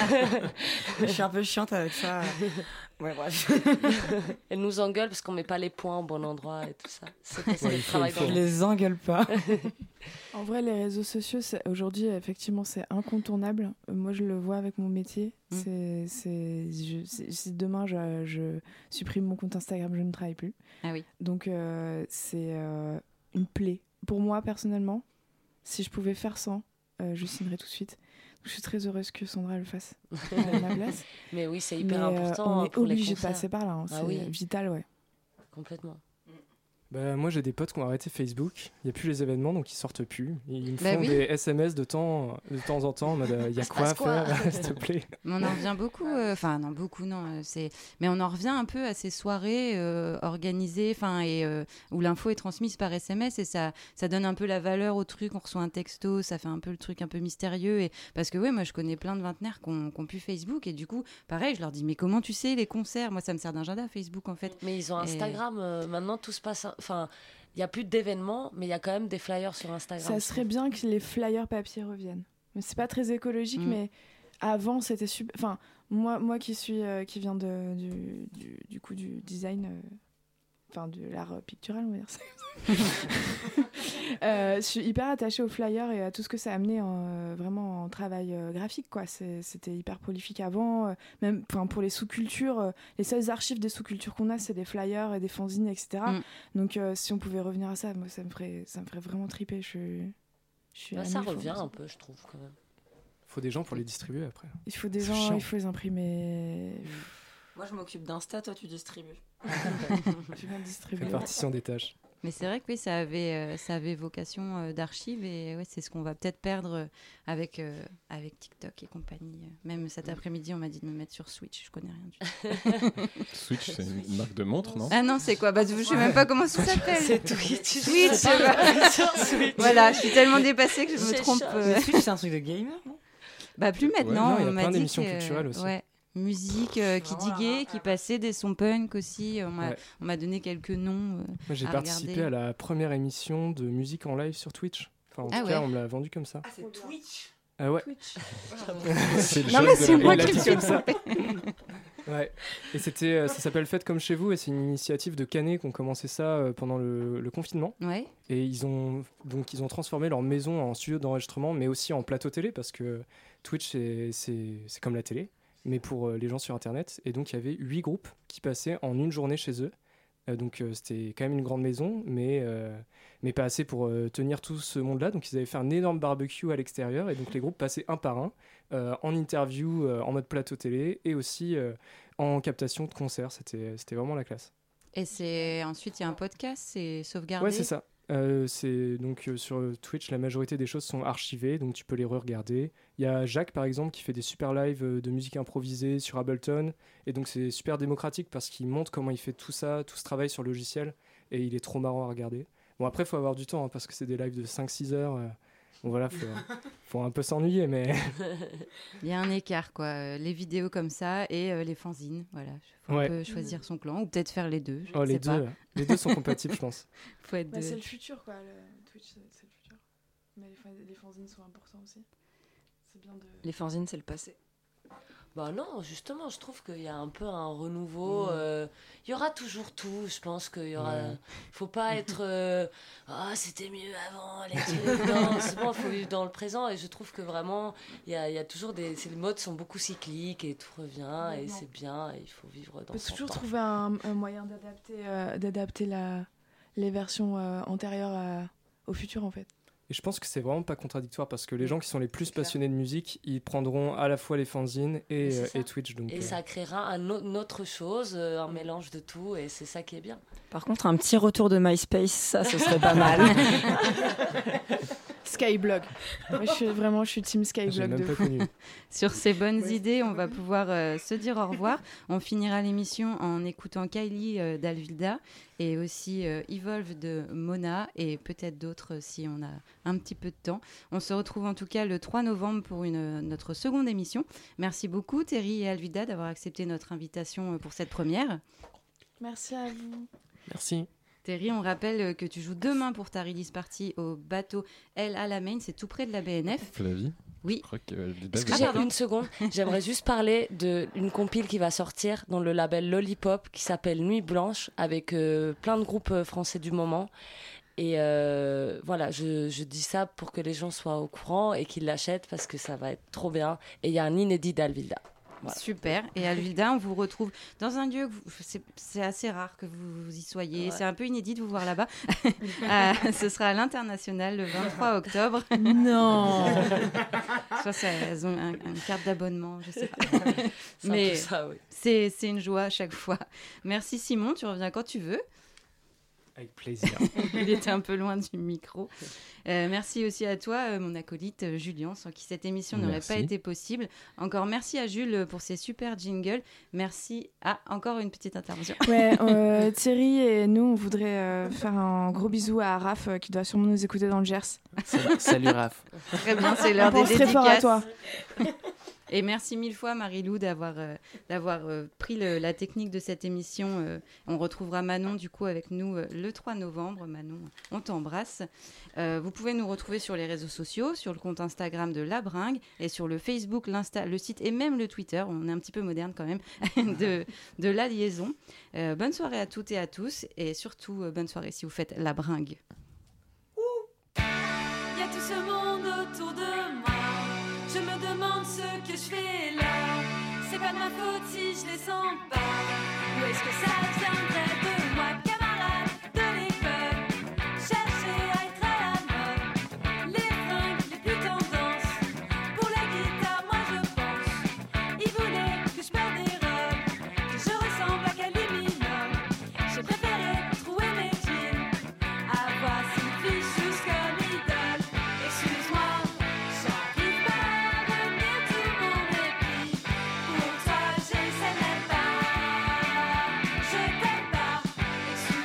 Je suis un peu chiante avec ça. Ouais, bref. Elle nous engueule parce qu'on met pas les points au bon endroit et tout ça. C'est parce Ouais, qu'elle il faut- travaille il faut- dans Je le- les engueule pas. En vrai, les réseaux sociaux, c'est- aujourd'hui, effectivement, c'est incontournable. Euh, Moi, je le vois avec mon métier. Mm. C'est, c'est, je- c'est- si demain, je, je supprime mon compte Instagram, je ne travaille plus. Ah oui. Donc, euh, c'est euh, une plaie. Pour moi, personnellement, si je pouvais faire sans, euh, je signerais tout de suite. Donc, je suis très heureuse que Sandra le fasse à ma place. Mais oui, c'est hyper Mais, euh, important. on hein, est pour les obligé de concerts. passer par là. hein. Ah C'est oui. vital, ouais. Complètement. Bah, moi, j'ai des potes qui ont arrêté Facebook. Il n'y a plus les événements, donc ils sortent plus. Ils me font Bah oui. des S M S de temps, de temps en temps. Il y a se quoi à passe quoi faire, s'il te plaît. Mais on en revient beaucoup, euh, enfin non beaucoup non, euh, c'est, mais on en revient un peu à ces soirées euh, organisées, enfin et euh, où l'info est transmise par S M S et ça, ça donne un peu la valeur au truc. On reçoit un texto, ça fait un peu le truc un peu mystérieux et parce que oui, moi je connais plein de vingtenaires qui ont, qui ont pu Facebook et du coup, pareil, je leur dis mais comment tu sais les concerts? Moi ça me sert d'agenda Facebook en fait. Mais ils ont Et- Instagram. euh, maintenant, tout se passe. Enfin, il n'y a plus d'événements, mais il y a quand même des flyers sur Instagram. Ça je serait bien que les flyers papier reviennent. Mais c'est pas très écologique, Mm. mais avant c'était super. Enfin, moi, moi qui suis, euh, qui viens de, du, du, du coup du design, euh, enfin de l'art pictural, on va dire ça. Euh, je suis hyper attachée aux flyers et à tout ce que ça a amené en, euh, vraiment en travail euh, graphique, quoi. C'est- C'était hyper prolifique avant. euh, même, enfin, pour les sous-cultures, euh, les seules archives des sous-cultures qu'on a, c'est des flyers et des fanzines, et cetera. Mm. Donc, euh, si on pouvait revenir à ça, moi, ça me ferait, ça me ferait vraiment triper. Je suis, je suis Bah, à ça mille fois revient pour ça. un peu, je trouve, quand même. Faut des gens pour les distribuer après. Il faut des C'est gens, chiant. il faut les imprimer. Moi, je m'occupe d'Insta, toi, tu distribues. Je viens de distribuer. Répartition des tâches. Mais c'est vrai que oui, ça avait, euh, ça avait vocation euh, d'archive et ouais, c'est ce qu'on va peut-être perdre euh, avec, euh, avec TikTok et compagnie. Euh, Même cet après-midi, on m'a dit de me mettre sur Switch, je connais rien du tout. Switch, c'est une marque de montre, non? Ah non, c'est quoi? Bah, je sais même pas comment ça s'appelle. C'est Twitch. Twitch, C'est pas sur Switch. Voilà, je suis tellement dépassée que je me C'est trompe. chaud. euh. Mais Switch, c'est un truc de gamer, non? Bah plus maintenant, non, il y a on m'a plein dit d'émissions que, culturelles aussi. Ouais, musique euh, qui Vraiment la diguait, marque, qui là. passait des sons punk aussi. On m'a Ouais. on m'a donné quelques noms. euh. Moi, j'ai à participé regarder. à la première émission de musique en live sur Twitch. Enfin, en Ah tout cas, ouais. on me l'a vendu comme ça. Ah, c'est Twitch. Ah ouais. c'est le Non jeune mais de c'est la- moi il l'a qui dit suis comme ça. Ouais. Et c'était, euh, ça s'appelle Faites comme chez vous et c'est une initiative de Canet qui ont commencé ça euh, pendant le, le confinement. Ouais. Et ils ont donc ils ont transformé leur maison en studio d'enregistrement, mais aussi en plateau télé parce que Twitch c'est c'est c'est comme la télé, mais pour euh, les gens sur Internet. Et donc il y avait huit groupes qui passaient en une journée chez eux. Euh, donc euh, c'était quand même une grande maison, mais euh, mais pas assez pour euh, tenir tout ce monde-là. Donc ils avaient fait un énorme barbecue à l'extérieur et donc les groupes passaient un par un euh, en interview, euh, en mode plateau télé et aussi euh, en captation de concerts. C'était c'était vraiment la classe. Et c'est ensuite il y a un podcast, c'est sauvegardé. Ouais, c'est ça. Euh, c'est donc euh, sur Twitch, la majorité des choses sont archivées, donc tu peux les re-regarder. Il y a Jacques par exemple qui fait des super lives euh, de musique improvisée sur Ableton, et donc c'est super démocratique parce qu'il montre comment il fait tout ça, tout ce travail sur le logiciel, et il est trop marrant à regarder. Bon après, il faut avoir du temps hein, parce que c'est des lives de cinq six heures. euh, bon voilà, faut, faut un peu s'ennuyer, mais Il y a un écart quoi. Euh, Les vidéos comme ça et euh, les fanzines, voilà. Faut Ouais. un peu choisir son clan ou peut-être faire les deux. Je oh, ne les sais pas. deux, les deux sont compatibles, je pense. Faut être Bah, deux. c'est le futur, quoi. Le Twitch, c'est c'est le futur. Mais les, fa- les fanzines sont importants aussi. C'est bien de. Les fanzines, c'est le passé. Bah non, justement, je trouve qu'il y a un peu un renouveau. euh, Il y aura toujours tout. Je pense qu'il y aura. Ouais. Faut pas être. euh, Ah, c'était mieux avant. Les trucs. Non, c'est bon, il faut vivre dans le présent. Et je trouve que vraiment, il y a, il y a toujours des. c'est- Les modes sont beaucoup cycliques et tout revient. Et Complètement. c'est bien. Et il faut vivre On dans peut son toujours temps. trouver un, un moyen d'adapter, euh, d'adapter la, les versions euh, antérieures à- au futur, en fait. Et je pense que c'est vraiment pas contradictoire parce que les gens qui sont les plus passionnés de musique, ils prendront à la fois les fanzines et, Mais c'est euh, ça. et Twitch. Donc, Et euh, ça créera un au- une autre chose, euh, un mélange de tout. Et c'est ça qui est bien. Par contre, un petit retour de MySpace, ça, ce serait pas mal. Ce qui Skyblog. Moi, je suis vraiment, je suis team J'ai Skyblog même de pas fou. connu. Sur ces bonnes Oui. idées, on va pouvoir euh, se dire au revoir. On finira l'émission en écoutant Kylie euh, d'Alvilda et aussi euh, Evolve de Mona et peut-être d'autres euh, si on a un petit peu de temps. On se retrouve en tout cas le trois novembre pour une, notre seconde émission. Merci beaucoup Terry et Alvilda d'avoir accepté notre invitation euh, pour cette première. Merci à vous. Merci. Terry, on rappelle euh, que tu joues demain pour ta release party au bateau El Alamein, c'est tout près de la B N F. Flavie, Oui. je crois que euh, Alvilda Est-ce que va- j'ai pardon. une seconde J'aimerais juste parler d'une compile qui va sortir dans le label Lollipop qui s'appelle Nuit Blanche avec euh, plein de groupes euh, français du moment. Et euh, voilà, je, je dis ça pour que les gens soient au courant et qu'ils l'achètent parce que ça va être trop bien. Et il y a un inédit d'Alvilda. Voilà. Super. Et Alvilda, on vous retrouve dans un lieu, que vous- c'est c'est assez rare que vous y soyez. Ouais. C'est un peu inédit de vous voir là-bas. Euh, ce sera à l'International le vingt-trois octobre. Non. Soit ça, elles ont un- une carte d'abonnement, je sais pas. C'est Mais un peu ça, oui. c'est c'est une joie à chaque fois. Merci Simon, tu reviens quand tu veux. Avec plaisir. Il était un peu loin du micro. Euh, merci aussi à toi, euh, mon acolyte euh, Julien, sans qui cette émission n'aurait Merci. pas été possible. Encore merci à Jules euh, pour ses super jingles. Merci. Ah, encore une petite intervention. Ouais, euh, Thierry et nous, on voudrait euh, faire un gros bisou à Raph euh, qui doit sûrement nous écouter dans le Gers. Salut, salut Raph. Très bien, c'est l'heure On des pense très fort à dédicaces. toi. Et merci mille fois Marie-Lou d'avoir euh, d'avoir euh, pris le- la technique de cette émission. Euh, on retrouvera Manon du coup avec nous euh, le trois novembre. Manon, on t'embrasse. Euh, vous pouvez nous retrouver sur les réseaux sociaux, sur le compte Instagram de La Bringue et sur le Facebook, l'Insta, le site et même le Twitter. On est un petit peu moderne quand même de, de La Liaison. Euh, bonne soirée à toutes et à tous et surtout euh, bonne soirée si vous faites La Bringue. Il y a tout ce monde autour de moi. Je me demande ce que je fais là. C'est pas de ma faute si je les sens pas. Ou est-ce que ça viendrait de moi, camarade de l'école? Chercher à être à la mode. Les fringues, les plus tendances. Pour la guitare, moi je pense. Ils voulaient que je perde des robes, que je ressemble à Kylie Minogue. J'ai préféré trouver mes jeans. Avoir ces filles juste comme idole. Excuse-moi, j'arrive pas à retenir tout mon mépris. Pour toi, j'essaie même pas. Je t'aime pas.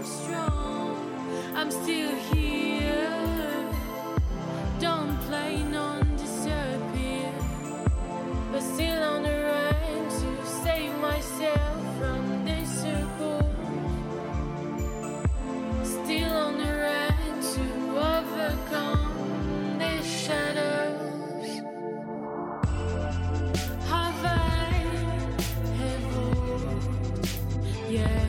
strong. I'm still here. Don't play non disappear. But still on the run to save myself from this circle. Still on the run to overcome these shadows. Have I evolved yet?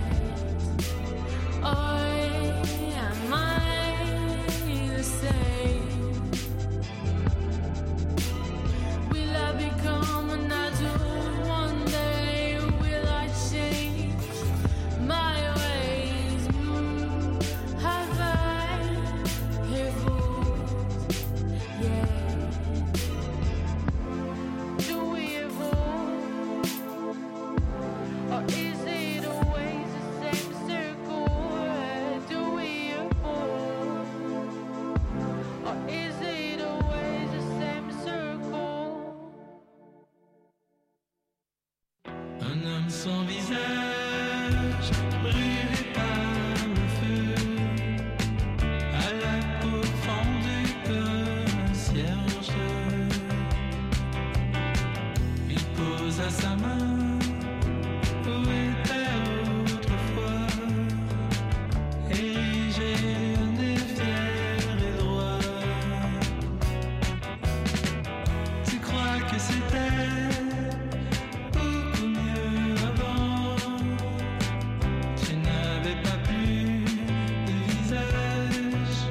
Or am I the same? Will I become another one day? Will I change my ways? Mm, have I evolved yet? Do we evolve? Or is it always the same circle? Do we evolve? Or is it always the same circle? Un homme sans visage, brûlé par le feu, à la peau fendue comme un cierge. Il posa sa main où était autrefois érigé un nez fier et droit. Tu crois que c'était beaucoup mieux avant? Tu n'avais pas plus de visage.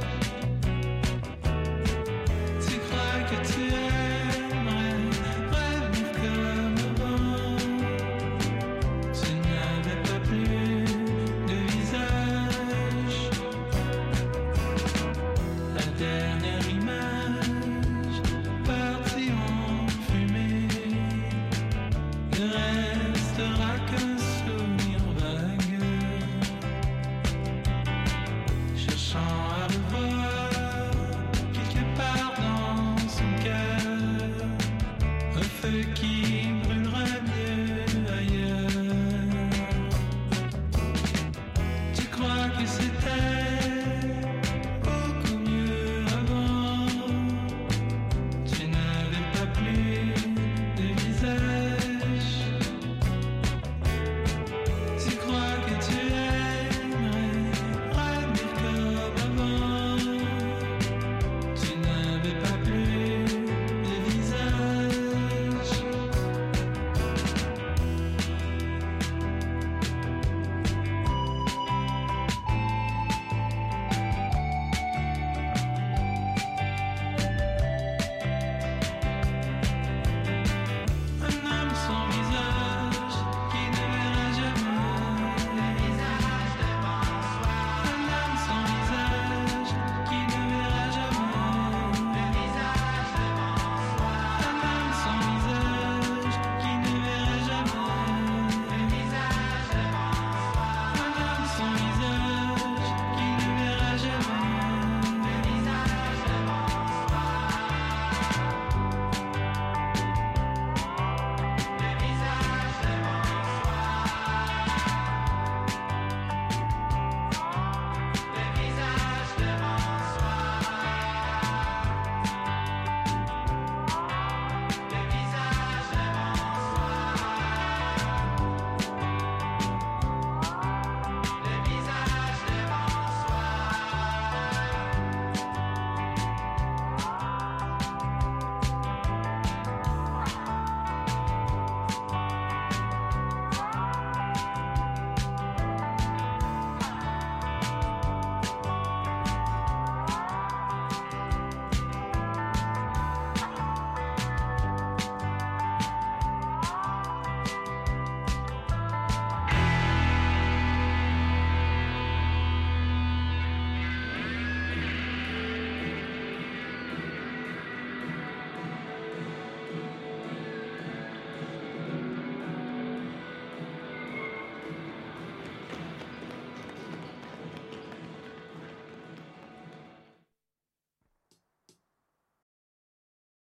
Tu crois que tu aimerais revenir comme avant? Tu n'avais pas plus de visage. La dernière image partie en fumée ne restera qu'un souvenir vague, cherchant à revoir